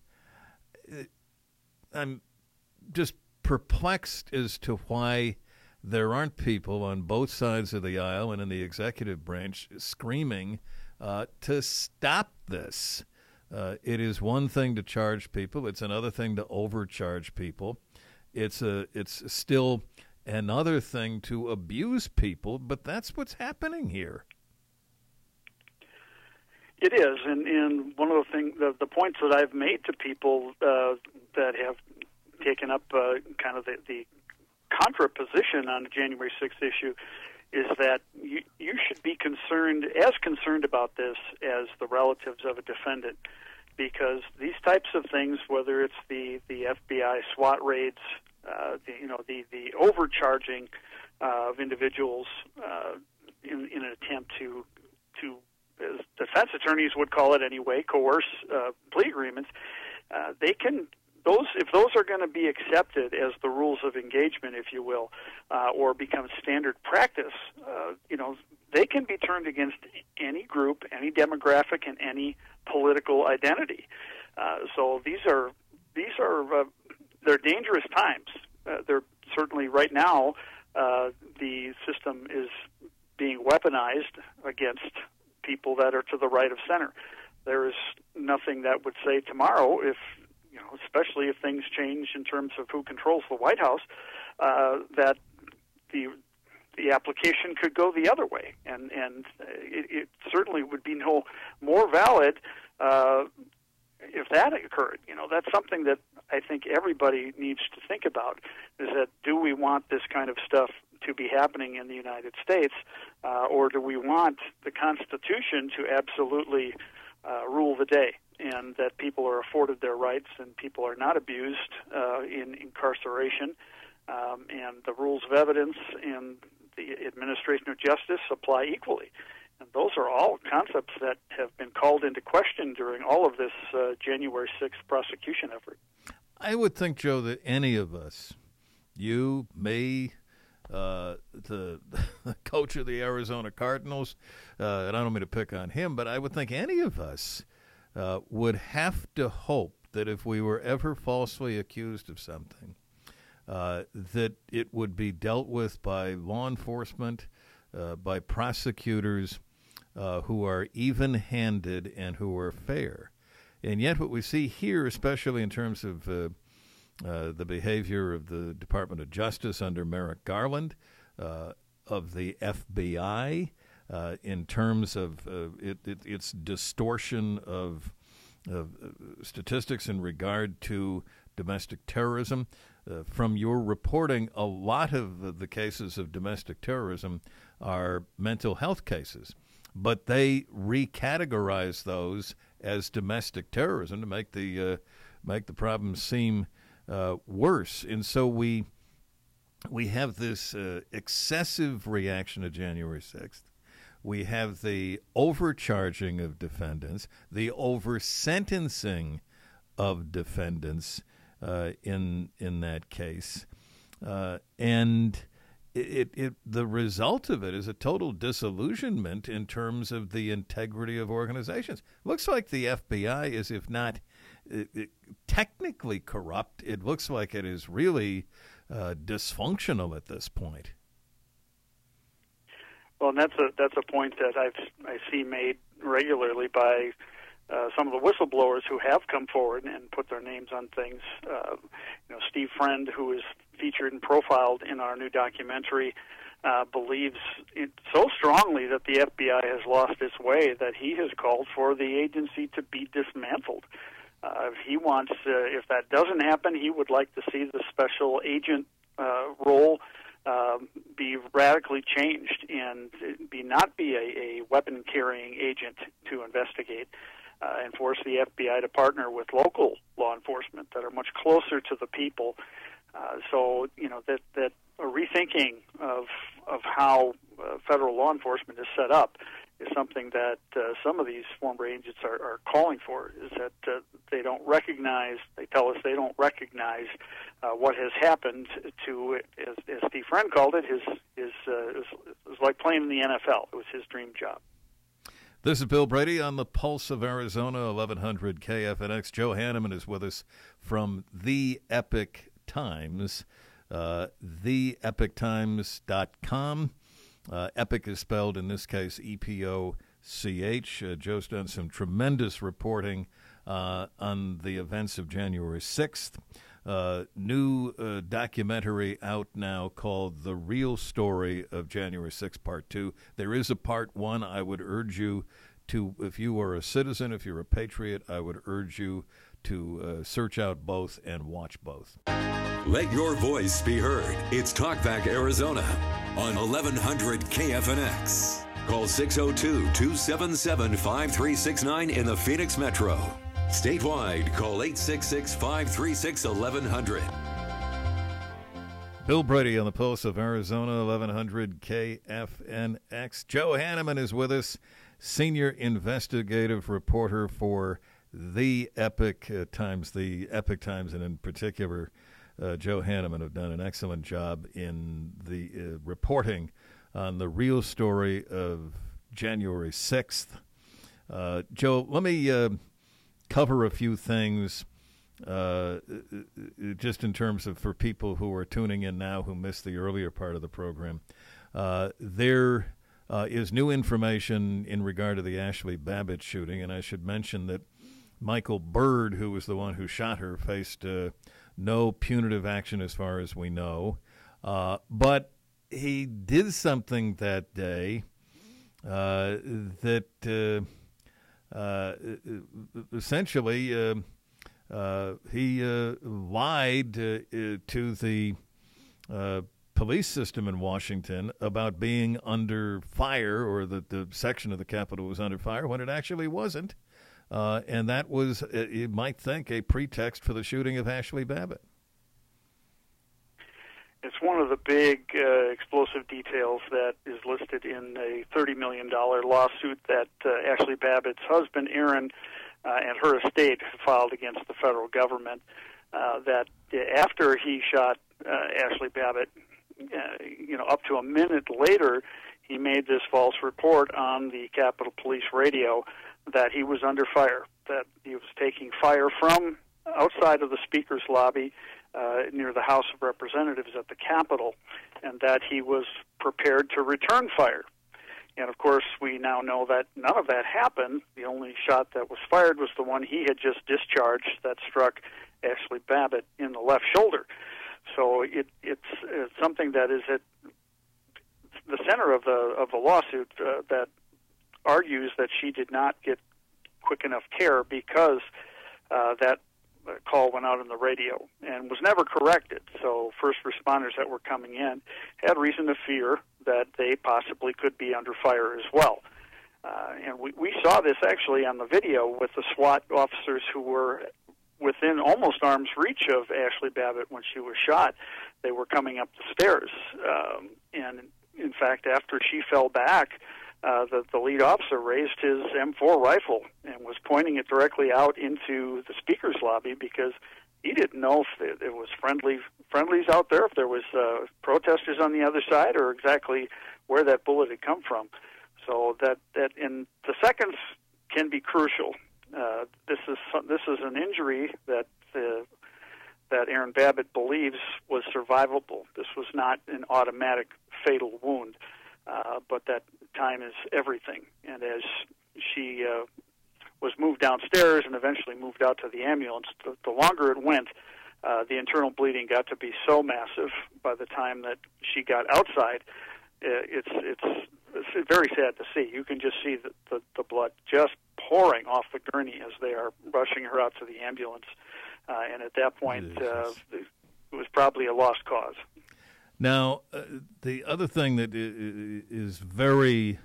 I'm just perplexed as to why there aren't people on both sides of the aisle and in the executive branch screaming to stop this. It is one thing to charge people. It's another thing to overcharge people. It's still another thing to abuse people, but that's what's happening here. It is, and one of the things, the points that I've made to people that have taken up kind of the contra position on the January 6th issue is that you should be concerned about this as the relatives of a defendant, because these types of things, whether it's the FBI SWAT raids, the overcharging of individuals in an attempt to, as defense attorneys would call it anyway, coerce plea agreements, if those are going to be accepted as the rules of engagement, if you will, or become standard practice, they can be turned against any group, any demographic, and any political identity. So these are they're dangerous times. They're certainly right now. The system is being weaponized against people that are to the right of center. There is nothing that would say tomorrow, especially if things change in terms of who controls the White House, that the application could go the other way, and it certainly would be no more valid if that occurred. That's something that I think everybody needs to think about, is that do we want this kind of stuff to be happening in the United States, or do we want the Constitution to absolutely rule the day, and that people are afforded their rights and people are not abused in incarceration, and the rules of evidence and the administration of justice apply equally? And those are all concepts that have been called into question during all of this January 6th prosecution effort. I would think, Joe, that any of us, you, me, the coach of the Arizona Cardinals, and I don't mean to pick on him, but I would think any of us would have to hope that if we were ever falsely accused of something, that it would be dealt with by law enforcement, by prosecutors who are even-handed and who are fair. And yet what we see here, especially in terms of the behavior of the Department of Justice under Merrick Garland, of the FBI, in terms of its distortion of statistics in regard to domestic terrorism. From your reporting, a lot of the cases of domestic terrorism are mental health cases, but they recategorize those as domestic terrorism to make the problem seem worse. And so we have this excessive reaction to January 6th. we have the overcharging of defendants, the over-sentencing of defendants in that case, and the result of it is a total disillusionment in terms of the integrity of organizations. Looks like the FBI is, if not technically corrupt, it looks like it is really dysfunctional at this point. Well, and that's a point that I see made regularly by some of the whistleblowers who have come forward and put their names on things. Steve Friend, who is featured and profiled in our new documentary, believes so strongly that the FBI has lost its way that he has called for the agency to be dismantled. He wants, if that doesn't happen, he would like to see the special agent role be radically changed and not be a weapon-carrying agent to investigate, and force the FBI to partner with local law enforcement that are much closer to the people. So that a rethinking of how federal law enforcement is set up is something that some of these former agents are calling for, is that they tell us they don't recognize what has happened to, as Steve Friend called it, it was like playing in the NFL. It was his dream job. This is Bill Brady on the Pulse of Arizona, 1100 KFNX. Joe Hanneman is with us from The Epic Times, theepictimes.com. Epic is spelled, in this case, E-P-O-C-H. Joe's done some tremendous reporting on the events of January 6th. New documentary out now called The Real Story of January 6th, Part 2. There is a Part 1. I would urge you to, if you are a citizen, if you're a patriot, I would urge you to search out both and watch both. Let your voice be heard. It's Talkback Arizona on 1100 KFNX. Call 602-277-5369 in the Phoenix Metro. Statewide, call 866-536-1100. Bill Brady on the Pulse of Arizona, 1100 KFNX. Joe Hanneman is with us, senior investigative reporter for The Epic Times. The Epic Times, and in particular, Joe Hanneman, have done an excellent job in the reporting on the real story of January 6th. Joe, let me cover a few things just in terms of, for people who are tuning in now who missed the earlier part of the program. There is new information in regard to the Ashley Babbitt shooting, and I should mention that Michael Byrd, who was the one who shot her, faced no punitive action as far as we know. But he did something that day that essentially he lied to the police system in Washington about being under fire, or that the section of the Capitol was under fire, when it actually wasn't. And that was, you might think, a pretext for the shooting of Ashley Babbitt. It's one of the big explosive details that is listed in a $30 million lawsuit that Ashley Babbitt's husband, Aaron, and her estate filed against the federal government, that after he shot Ashley Babbitt, up to a minute later, he made this false report on the Capitol Police radio that he was under fire, that he was taking fire from outside of the Speaker's lobby near the House of Representatives at the Capitol, and that he was prepared to return fire. And, of course, we now know that none of that happened. The only shot that was fired was the one he had just discharged that struck Ashley Babbitt in the left shoulder. So it's something that is at the center of the lawsuit that argues that she did not get quick enough care because that call went out on the radio and was never corrected. So first responders that were coming in had reason to fear that they possibly could be under fire as well. And we saw this actually on the video with the SWAT officers who were within almost arm's reach of Ashley Babbitt when she was shot. They were coming up the stairs. And in fact, after she fell back, the lead officer raised his M4 rifle and was pointing it directly out into the speaker's lobby because he didn't know if it was friendlies out there, if there was protesters on the other side, or exactly where that bullet had come from. So that in the seconds can be crucial. This is an injury that Erin Babbitt believes was survivable. This was not an automatic fatal wound, but that time is everything. And as she was moved downstairs and eventually moved out to the ambulance, the longer it went, the internal bleeding got to be so massive by the time that she got outside. It's very sad to see. You can just see the blood just pouring off the gurney as they are rushing her out to the ambulance. And at that point, it was probably a lost cause. Now, the other thing that is very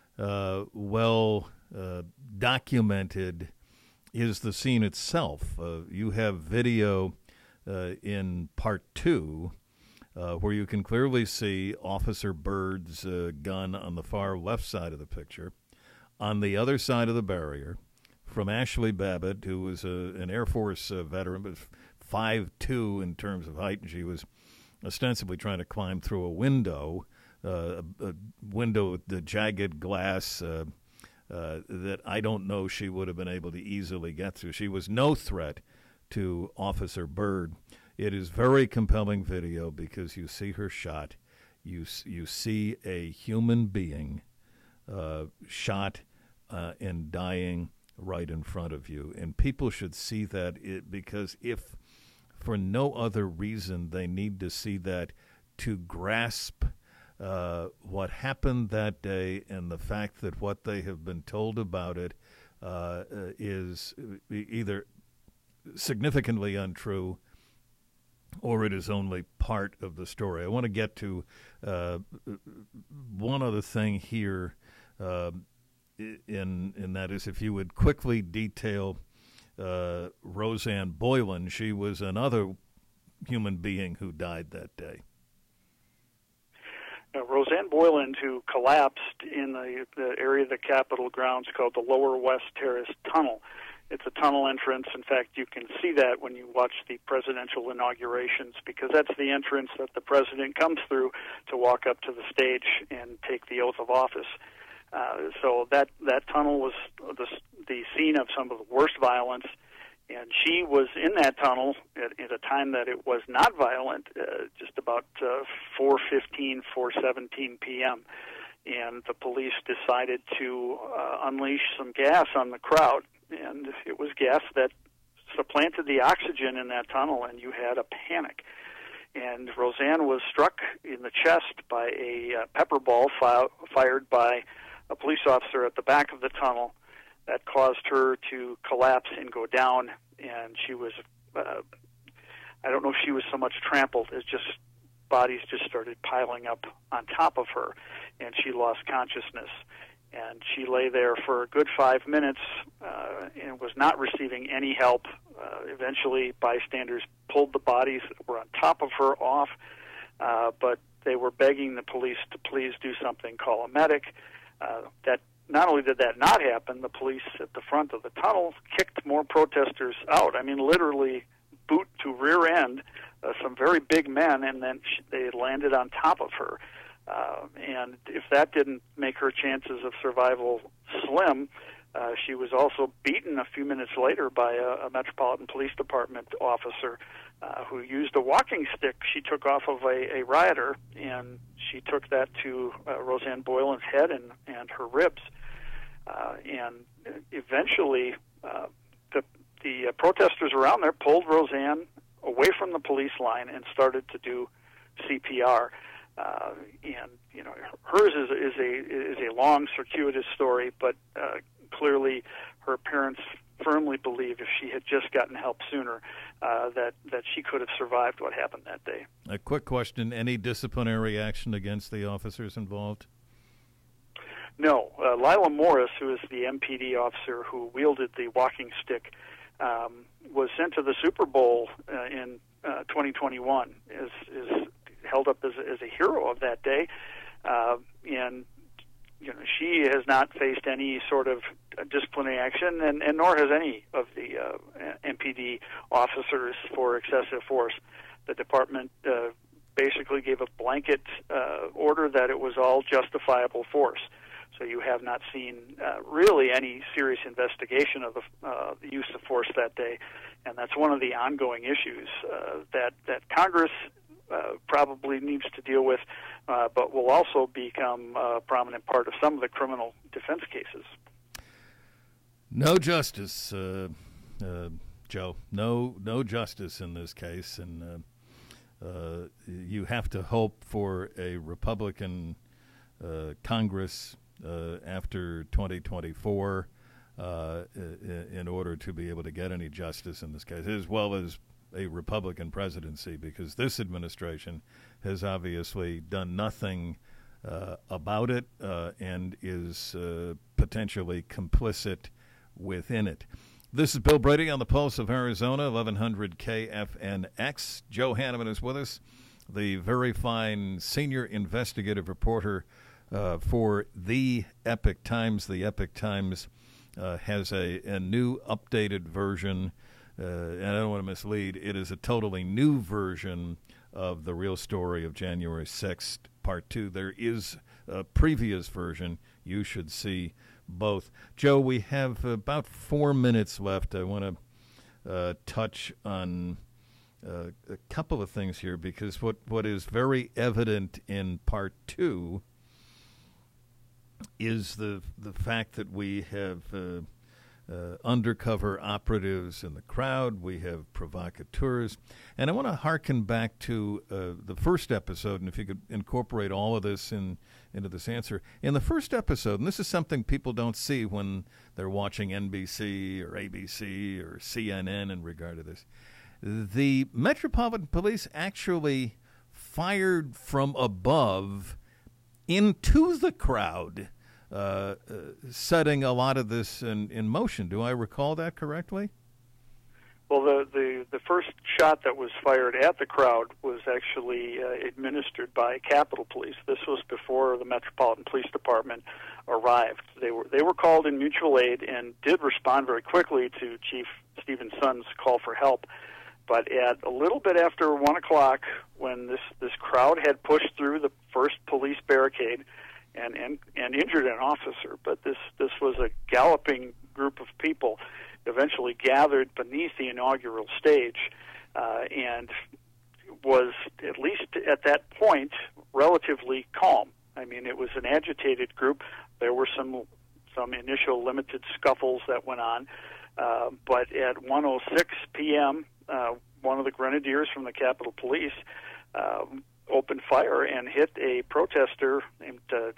well documented is the scene itself. You have video in part 2 where you can clearly see Officer Byrd's gun on the far left side of the picture. On the other side of the barrier, from Ashley Babbitt, who was an Air Force veteran, but 5'2" in terms of height, and she was ostensibly trying to climb through a window with the jagged glass that I don't know she would have been able to easily get through. She was no threat to Officer Byrd. It is very compelling video because you see her shot. You see a human being shot and dying right in front of you. And people should see that because if for no other reason, they need to see that to grasp what happened that day and the fact that what they have been told about it is either significantly untrue or it is only part of the story. I want to get to one other thing here, in that is if you would quickly detail Roseanne Boylan. She was another human being who died that day. Roseanne Boylan, who collapsed in the area of the Capitol grounds called the Lower West Terrace Tunnel. It's a tunnel entrance. In fact, you can see that when you watch the presidential inaugurations, because that's the entrance that the president comes through to walk up to the stage and take the oath of office. So that tunnel was the scene of some of the worst violence, and she was in that tunnel at a time that it was not violent, just about 4:15, 4:17 p.m., and the police decided to unleash some gas on the crowd, and it was gas that supplanted the oxygen in that tunnel, and you had a panic. And Roseanne was struck in the chest by a pepper ball fired by a police officer at the back of the tunnel that caused her to collapse and go down, and she was, I don't know if she was so much trampled as just bodies just started piling up on top of her, and she lost consciousness. And she lay there for a good 5 minutes and was not receiving any help. Eventually, bystanders pulled the bodies that were on top of her off, but they were begging the police to please do something, call a medic. That not only did that not happen, the police at the front of the tunnel kicked more protesters out. I mean, literally boot to rear end some very big men, and then they landed on top of her. And if that didn't make her chances of survival slim, she was also beaten a few minutes later by a Metropolitan Police Department officer who used a walking stick she took off of a rioter, and she took that to Roseanne Boylan's head and her ribs. And eventually, the protesters around there pulled Roseanne away from the police line and started to do CPR. And you know, hers is a long, circuitous story, but clearly her parents firmly believe if she had just gotten help sooner, that she could have survived what happened that day. A quick question: any disciplinary action against the officers involved? No. Lila Morris, who is the MPD officer who wielded the walking stick, was sent to the Super Bowl in 2021. Is held up as a hero of that day, and she has not faced any sort of disciplinary action, and nor has any of the MPD officers for excessive force. The department basically gave a blanket order that it was all justifiable force. So you have not seen really any serious investigation of the use of force that day, and that's one of the ongoing issues that Congress probably needs to deal with, but will also become a prominent part of some of the criminal defense cases. No justice, Joe. No justice in this case, and you have to hope for a Republican Congress after 2024 in order to be able to get any justice in this case, as well as a Republican presidency, because this administration has obviously done nothing about it and is potentially complicit within it. This is Bill Brady on the Pulse of Arizona, 1100 KFNX. Joe Hanneman is with us, the very fine senior investigative reporter for the Epoch Times. The Epoch Times has a new updated version, and I don't want to mislead, it is a totally new version of the real story of January 6th, Part 2. There is a previous version. You should see both. Joe, we have about 4 minutes left. I want to touch on a couple of things here, because what is very evident in Part 2 is the fact that we have undercover operatives in the crowd. We have provocateurs. And I want to hearken back to the first episode, and if you could incorporate all of this into this answer. In the first episode, and this is something people don't see when they're watching NBC or ABC or CNN in regard to this, the Metropolitan Police actually fired from above into the crowd, setting a lot of this in motion. Do I recall that correctly? Well, the first shot that was fired at the crowd was actually administered by Capitol Police. This was before the Metropolitan Police Department arrived. They were called in mutual aid and did respond very quickly to Chief Stephen Sun's call for help. But at a little bit after 1 o'clock, when this crowd had pushed through the first police barricade and injured an officer, but this was a galloping group of people eventually gathered beneath the inaugural stage and was, at least at that point, relatively calm. I mean, it was an agitated group. There were some initial limited scuffles that went on, but at 1:06 p.m., one of the grenadiers from the Capitol Police opened fire and hit a protester named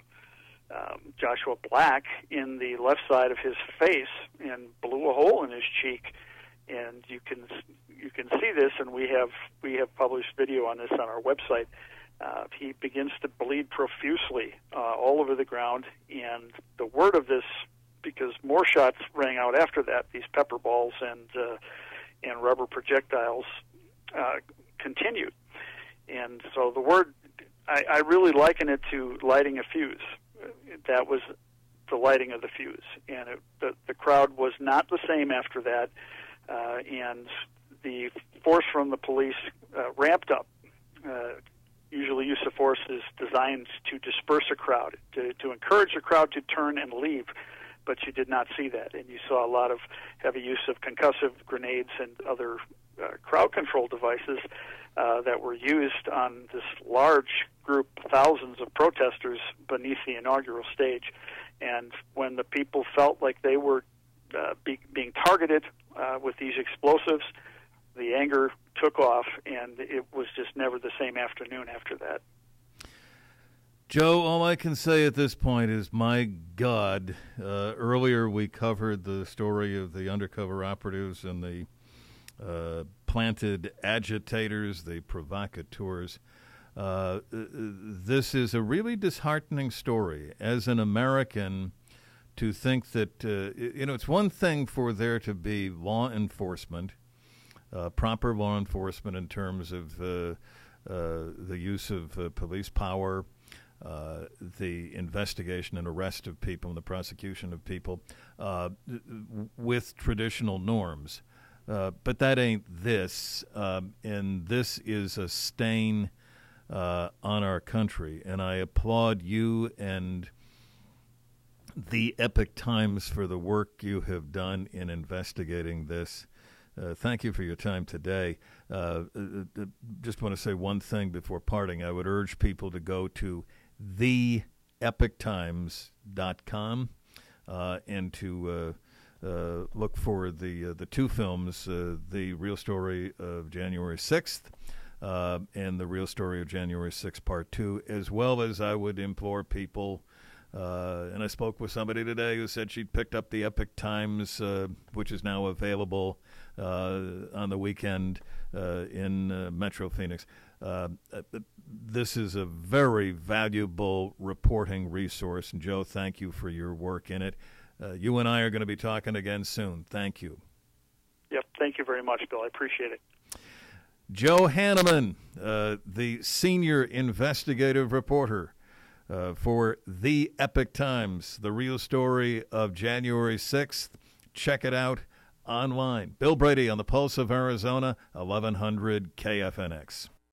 Joshua Black in the left side of his face and blew a hole in his cheek. And you can see this, and we have published video on this on our website. He begins to bleed profusely all over the ground, and the word of this, because more shots rang out after that, these pepper balls and rubber projectiles continued. And so the word, I really liken it to lighting a fuse. That was the lighting of the fuse. And the crowd was not the same after that, and the force from the police ramped up. Usually use of force is designed to disperse a crowd, to encourage a crowd to turn and leave, but you did not see that. And you saw a lot of heavy use of concussive grenades and other crowd control devices that were used on this large group, thousands of protesters beneath the inaugural stage. And when the people felt like they were being targeted with these explosives, the anger took off, and it was just never the same afternoon after that. Joe, all I can say at this point is, my God, earlier we covered the story of the undercover operatives and the planted agitators, the provocateurs. This is a really disheartening story. As an American, to think that, it's one thing for there to be law enforcement, proper law enforcement in terms of the use of police power, the investigation and arrest of people and the prosecution of people with traditional norms. But that ain't this, and this is a stain on our country. And I applaud you and the Epoch Times for the work you have done in investigating this. Thank you for your time today. Just want to say one thing before parting. I would urge people to go to theepochtimes.com and to look for the two films, The Real Story of January 6th and The Real Story of January 6th Part 2, as well as I would implore people, and I spoke with somebody today who said she'd picked up the Epoch Times, which is now available on the weekend in Metro Phoenix. This is a very valuable reporting resource, and Joe, thank you for your work in it. You and I are going to be talking again soon. Thank you. Yep, thank you very much, Bill. I appreciate it. Joe Hanneman, the senior investigative reporter for The Epoch Times, The Real Story of January 6th. Check it out online. Bill Brady on the Pulse of Arizona, 1100 KFNX.